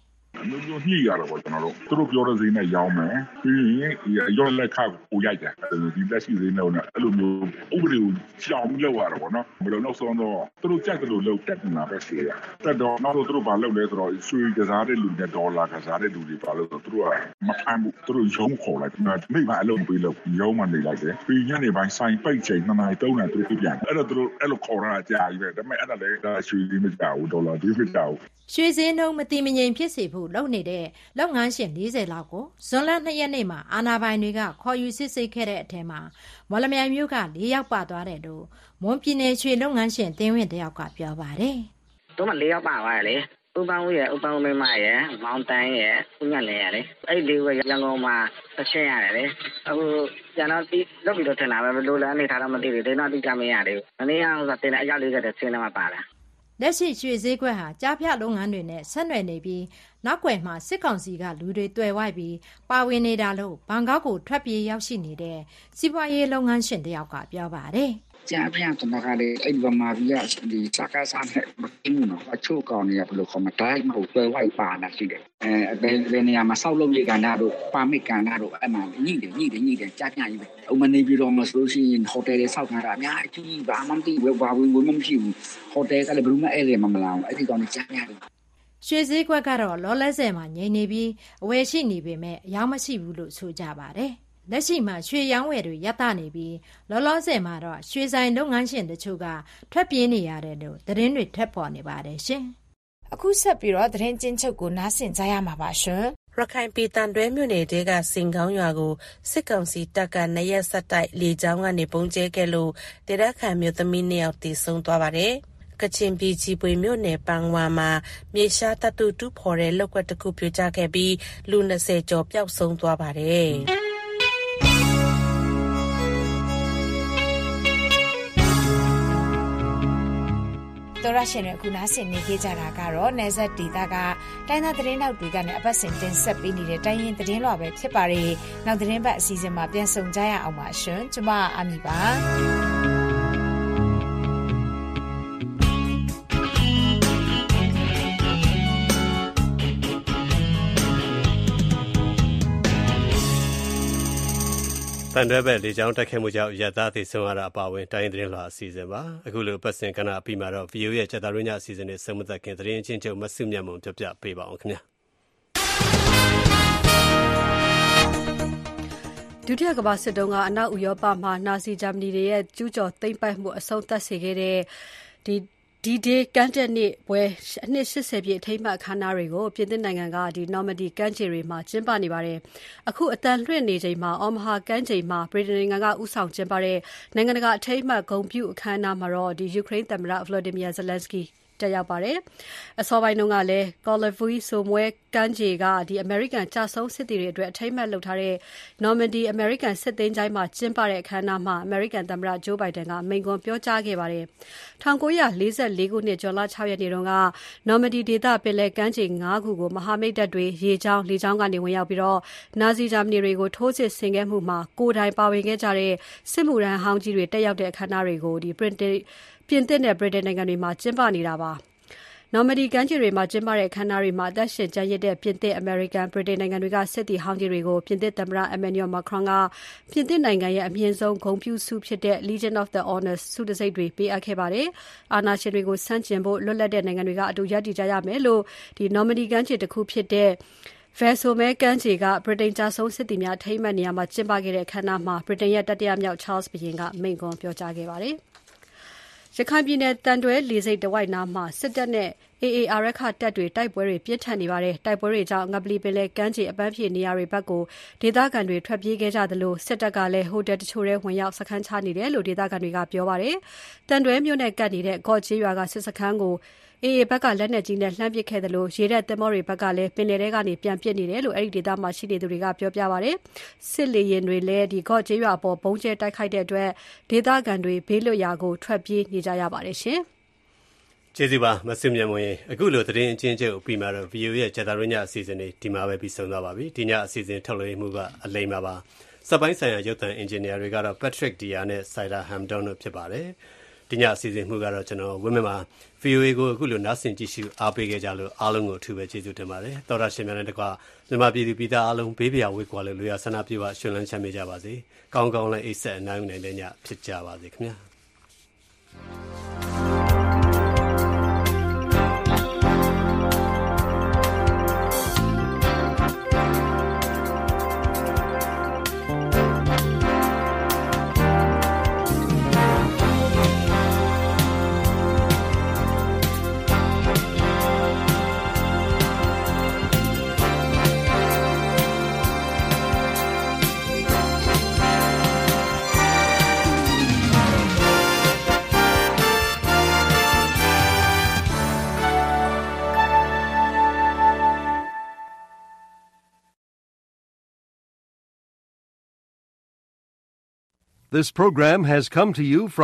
အမျိုးမျိုးညှိရတော့ပေါ့ကျွန်တော်တို့သူတို့ပြောတဲ့ဈေးနဲ့ရောင်းမယ်ပြီးရင်ရောလက်ခကိုရိုက်တယ်ဒီလက်ရှိဈေးနဲ့အဲ့လိုမျိုးဥပဒေကိုရှောင်ပြီးလောက်ရတော့ပေါ့နော်ဘယ်လိုနောက်ဆုံးတော့သူတို့ကြိုက်တယ်လို့လောက်တက်နေတာပဲရှိရတက်တော့နောက်တော့သူတို့ဘာလုပ်လဲဆိုတော့ရွှေကစားတဲ့လူနဲ့ဒေါ်လာကစားတဲ့လူတွေဘာလို့ဆိုတော့သူတို့ကမဖမ်းဘူးသူတို့ရုံးခေါ်လိုက်မိဘအလုပ်ပေးလို့ရုံးမှနေလိုက်တယ်ပြီးညနေပိုင်းဆိုင်ပိတ်ချိန်နှစ်နာရီသုံးနာရီသူတို့ပြန်အဲ့တော့သူတို့အဲ့လိုခေါ်ရတာကြာပြီပဲဒါပေမဲ့အဲ့ဒါလည်းရွှေဈေးမကြောက်ဘူးဒေါ်လာဈေးမကြောက်ဘူးရွှေဈေးနှုန်းမတည်မငြိမ်ဖြစ်စေဖို့လုပ်နေတဲ့လုပ်ငန်းရှင်၄၀လောက်ကိုဇွန်လ၂ရက်နေ့မှာအာဏာပိုင်တွေကခေါ်ယူစစ်ဆေးခဲ့တဲ့အထက်မှာမော်လမြိုင်မြို့က၄ယောက်ပါသွားတယ်လို့မွန်ပြည်နယ်ရွှေလုပ်ငန်းရှင်တင်းဝင်တယောက်ကပြောပါတယ်။တော့၄ယောက်ပါသွားတယ်လေ။ဥပန်းဦးရဲ့ဥပန်းဦးမိမရဲ့မောင်တန်းရဲ့ဦးညက်လည်းရလေ။အဲ့ဒီလေးကရန်ကုန်မှာတစ်ချင်းရတယ်လေ။အခုကျန်တော့ဒီလောက်ပြီးတော့ထင်တာပဲဘယ်လိုလဲအနေထားတော့မသိဘူး။ဒီတော့တိကျမရသေးဘူး။အနည်းအောင်ဆိုတင်တဲ့အယောက်၄၀တဲ့ဆင်းထဲမှာပါလာ။လက်ရှိရွှေဈေးကွက်ဟာကြားဖြတ်လုပ်ငန်းတွေနဲ့ဆက်နွယ်နေပြီးနောက်ွယ်မှာစစ်ကောင်စီကလူတွေတွေ့ဝိုက်ပြီးပါဝင်နေတာလို့ဘန်ကောက်ကိုထွက်ပြေးရောက်ရှိနေတဲ့စီးပွားရေးလုပ်ငန်းရှင်တယောက်ကပြောပါတယ်။ကြားဖြတ်တမခါလေးအဲ့ဗမာပြည်ကဒီစကားစားနဲ့မင်းနော်အချို့ကောင်တွေကဘယ်လိုခေါ်မတိုင်းမဟုတ်တွေ့ဝိုက်ပါလာရှိတယ်။အဲဘယ်ဘယ်နေရာမှာစောက်လုပ်ရေးကဏ္ဍတို့ပါမစ်ကဏ္ဍတို့အဲ့မှာညှိတယ်ညှိတယ်ညှိတယ်ကြားပြကြီးပဲ။ဥမနေပြီးတော့မဆိုလို့ရှိရင်ဟိုတယ်တွေစောက်ထားတာအများကြီးဘာမှမသိဘူးဘာဝင်ဝင်မရှိဘူး။ဟိုတယ်ကလည်းဘယ်လိုမှအဲ့ဒီမှာမလာဘူးအဲ့ဒီကောင်တွေကြားပြတယ်ရွှေဈေးကွက်ကတော့လောလဲဆယ်မှာငြိမ်နေပြီးအဝယ်ရှိနေပေမဲ့အယောင်းမရှိဘူးလို့ဆိုကြပါတယ်။လက်ရှိမှာရွှေရောင်းဝယ်တွေရပ်တနေပြီးလောလောဆယ်မှာတော့ရွှေဆိုင်လုပ်ငန်းရှင်တချို့ကထွက်ပြေးနေရတယ်လို့သတင်းတွေထပ်ပေါ်နေပါတယ်ရှင်။အခုဆက်ပြီးတော့သတင်းချင်းချုပ်ကိုနားဆင်ကြရမှာပါရှင်။ရခိုင်ပြည်တန်တွဲမြို့နယ်တဲကစင်ကောင်းရွာကိုစစ်ကောင်စီတပ်ကနရက်ဆက်တိုက်လေကြောင်းကနေပုံကျဲခဲ့လို့ဒေသခံမျိုးသမီးနှစ်ယောက်တည်ဆုံသွားပါတယ်။ကချင်ပြည်ကြီးပွေမြို့နယ်ပန်းဝါမှာမြေရှားတတူတူဖော်တဲ့လောက်ကွက်တစ်ခုပြိုကျခဲ့ပြီးလူ၂၀ကျော်ပျောက်ဆုံးသွားပါတယ်။တော်ရရှင်ရဲ့အခုနားဆင်နေကြတာကတော့နယ်စပ်ဒေသကတိုင်းသားသတင်းတောက်တွေကလည်းအပတ်စဉ်တင်ဆက်ပေးနေတဲ့တိုင်းရင်းသတင်းလွှာပဲဖြစ်ပါတယ်။နောက်သတင်းပတ်အစီအစဉ်မှာပြန်ဆုံကြရအောင်ပါရှင်။ကျွန်မအာမီပါ။တန်တွဲဘက်လေကြောင်းတက်ခဲ့မှုကြောင့်ရသားသိဆုံးရတာအပါအဝင်တိုင်းသတင်းလွှာအစီအစဉ်ပါအခုလိုပတ်စင်ကဏ္ဍအပြီးမှာတော့ ဗီအိုအေ ရဲ့ကျတာရင်းညအစီအစဉ်နဲ့ဆုံးမသက်ခင်သတင်းချင်းချုပ်မဆုမြတ်မုံပြပြပေးပါအောင်ခင်ဗျာဒုတိယကမ္ဘာစစ်တုန်းကအနောက်ဥရောပမှာနာဇီဂျာမနီတွေရဲ့ကျူးကျော်သိမ်းပိုက်မှုအဆုံးသတ်စေခဲ့တဲ့ဒီဒီဒေးကန်တက်နေ့ပွဲအနှစ်၈၀ပြည့်အထိမ်းအမှတ်အခမ်းအနားတွေကိုပြင်သစ်နိုင်ငံကဒီနော်မဒီကမ်းခြေတွေမှာကျင်းပနေပါတယ်။အခုအတန်လွှင့်နေချိန်မှာအော်မဟာကမ်းခြေမှာဗြိတိန်နိုင်ငံကဥဆောင်ကျင်းပတဲ့နိုင်ငံတကာအထိမ်းအမှတ်ဂုဏ်ပြုအခမ်းအနားမှာတော့ဒီယူကရိန်းသမ္မတဗလိုဒီမီယာဇလန်စကီတက်ရောက်ပါတယ်။အစောပိုင်းတုန်းကလည်းကော်လဗီဆိုမွဲကမ်းခြေကဒီအမေရိကန်ကြာဆုံးစစ်သည်တွေအတွက်အထိမ်းအမှတ်လုပ်ထားတဲ့နော်မန်ဒီအမေရိကန်စစ်သိမ်းချိုင်းမှာကျင်းပတဲ့အခမ်းအနားမှာအမေရိကန်သမ္မတဂျိုးဘိုင်ဒန်ကမိန့်ခွန်းပြောကြားခဲ့ပါတယ်။၁၉၄၄ခုနှစ်ဇွန်လ၆ရက်နေ့တုန်းကနော်မန်ဒီဒေသပင်လယ်ကမ်းခြေ၅ခုကိုမဟာမိတ်တပ်တွေရေကြောင်းလေကြောင်းကနေဝင်ရောက်ပြီးတော့နာဇီဂျာမနီတွေကိုထိုးစစ်ဆင်ခဲ့မှုမှာကိုယ်တိုင်ပါဝင်ခဲ့ကြတဲ့စစ်မှုထမ်းဟောင်းကြီးတွေတက်ရောက်တဲ့အခမ်းအနားတွေကိုဒီပြင်သစ်ပြင်သစ်နဲ့ဗြိတိန်နိုင်ငံတွေမှာကျင်းပနေတာပါ။နော်မဒီကမ်းခြေတွေမှာကျင်းပတဲ့အခမ်းအနားတွေမှာအသက်ရှင်ကျန်ရစ်တဲ့ပြင်သစ်အမေရိကန်ဗြိတိန်နိုင်ငံတွေကစစ်သည်ဟောင်းကြီးတွေကိုပြင်သစ်သမ္မတအမန်နျူယ်မာခရွန်ကပြင်သစ်နိုင်ငံရဲ့အမြင့်ဆုံးဂုဏ်ပြုဆုဖြစ်တဲ့ Legion of the Honor ဆုတံဆိပ်တွေပေးအပ်ခဲ့ပါတယ်။အာဏာရှင်တွေကိုဆန့်ကျင်ဖို့လွတ်လပ်တဲ့နိုင်ငံတွေကအတူရပ်တည်ကြရမယ်လို့ဒီနော်မဒီကမ်းခြေတစ်ခုဖြစ်တဲ့ဗက်ဆိုမဲကမ်းခြေကဗြိတိန်ကြာဆုံးစစ်သည်များထိမ်းမှတ်နေရာမှာကျင်းပခဲ့တဲ့အခမ်းအနားမှာဗြိတိန်ရဲ့တတိယမြောက် Charles ဘုရင်ကမိန့်ခွန်းပြောကြားခဲ့ပါတယ်။ရခိုင်ပြည်နယ်တန်တွဲလေဆိပ်တဝိုက်နားမှာစစ်တပ်နဲ့ အေအေ အာရက္ခတပ်တွေတိုက်ပွဲတွေပြင်းထန်နေပါတယ်။တိုက်ပွဲတွေကြောင့်ငပလီပင်လယ်ကမ်းခြေအပန်းဖြေနေရာတွေဘက်ကိုဒေသခံတွေထွက်ပြေးခဲ့ကြသလိုစစ်တပ်ကလည်းဟိုတယ်တချို့ထဲဝင်ရောက်စခန်းချနေတယ်လို့ဒေသခံတွေကပြောပါတယ်။တန်တွဲမြို့နဲ့ကပ်နေတဲ့ကော့ချေးရွာကစစ်စခန်းကိုအေအေဘက်ကလက်နက်ကြီးနဲ့လှမ်းပစ်ခဲ့တယ်လို့ရေတပ်သင်္ဘောတွေဘက်ကလည်းပင်လယ်ထဲကနေပြန်ပစ်နေတယ်လို့အဲ့ဒီဒေသမှာရှိနေသူတွေကပြောပြပါတယ်။စစ်လေယာဉ်တွေလည်းဒီကော့ချေးရွာပေါ်ဘုံကျဲတိုက်ခိုက်တဲ့အတွက်ဒေသခံတွေဘေးလွတ်ရာကိုထွက်ပြေးနေကြရပါတယ်ရှင်။ကျေးဇူးပါမဆုမြတ်မွန်အခုလိုသတင်းအချင်းချင်းပြီးမှတော့ ဗီအိုအေ ရဲ့ဂျာတာရညအစီအစဉ်လေးဒီမှာပဲပြီးဆုံးသွားပါပြီ။ဒီညအစီအစဉ်ထုတ်လွှင့်မှုကအလိမ္မာပါ။စက်ပိုင်းဆိုင်ရာရုပ်သံအင်ဂျင်နီယာတွေကတော့ Patrick Dia နဲ့ Saida Hamdon တို့ဖြစ်ပါတယ်။ဒီညအစီအစဉ်မှုကတော့ကျွန်တော်ဝင်းမမှာ ဗီအိုအေ ကိုအခုလိုနားဆင်ကြည့်ရှုအားပေးခဲ့ကြလို့အားလုံးကိုအထူးပဲကျေးဇူးတင်ပါတယ်သောတာရှင်များနဲ့တကွမြန်မာပြည်သူပြည်သားအားလုံးဘေးပြာဝေးကွာလို့လူရဆန္ဒပြုပါရှင်လန်းချမ်းမြေကြပါစေကောင်းကောင်းလည်းအိပ်ဆက်အနိုင်နိုင်တဲ့ညဖြစ်ကြပါစေခင်ဗျာ This program has come to you from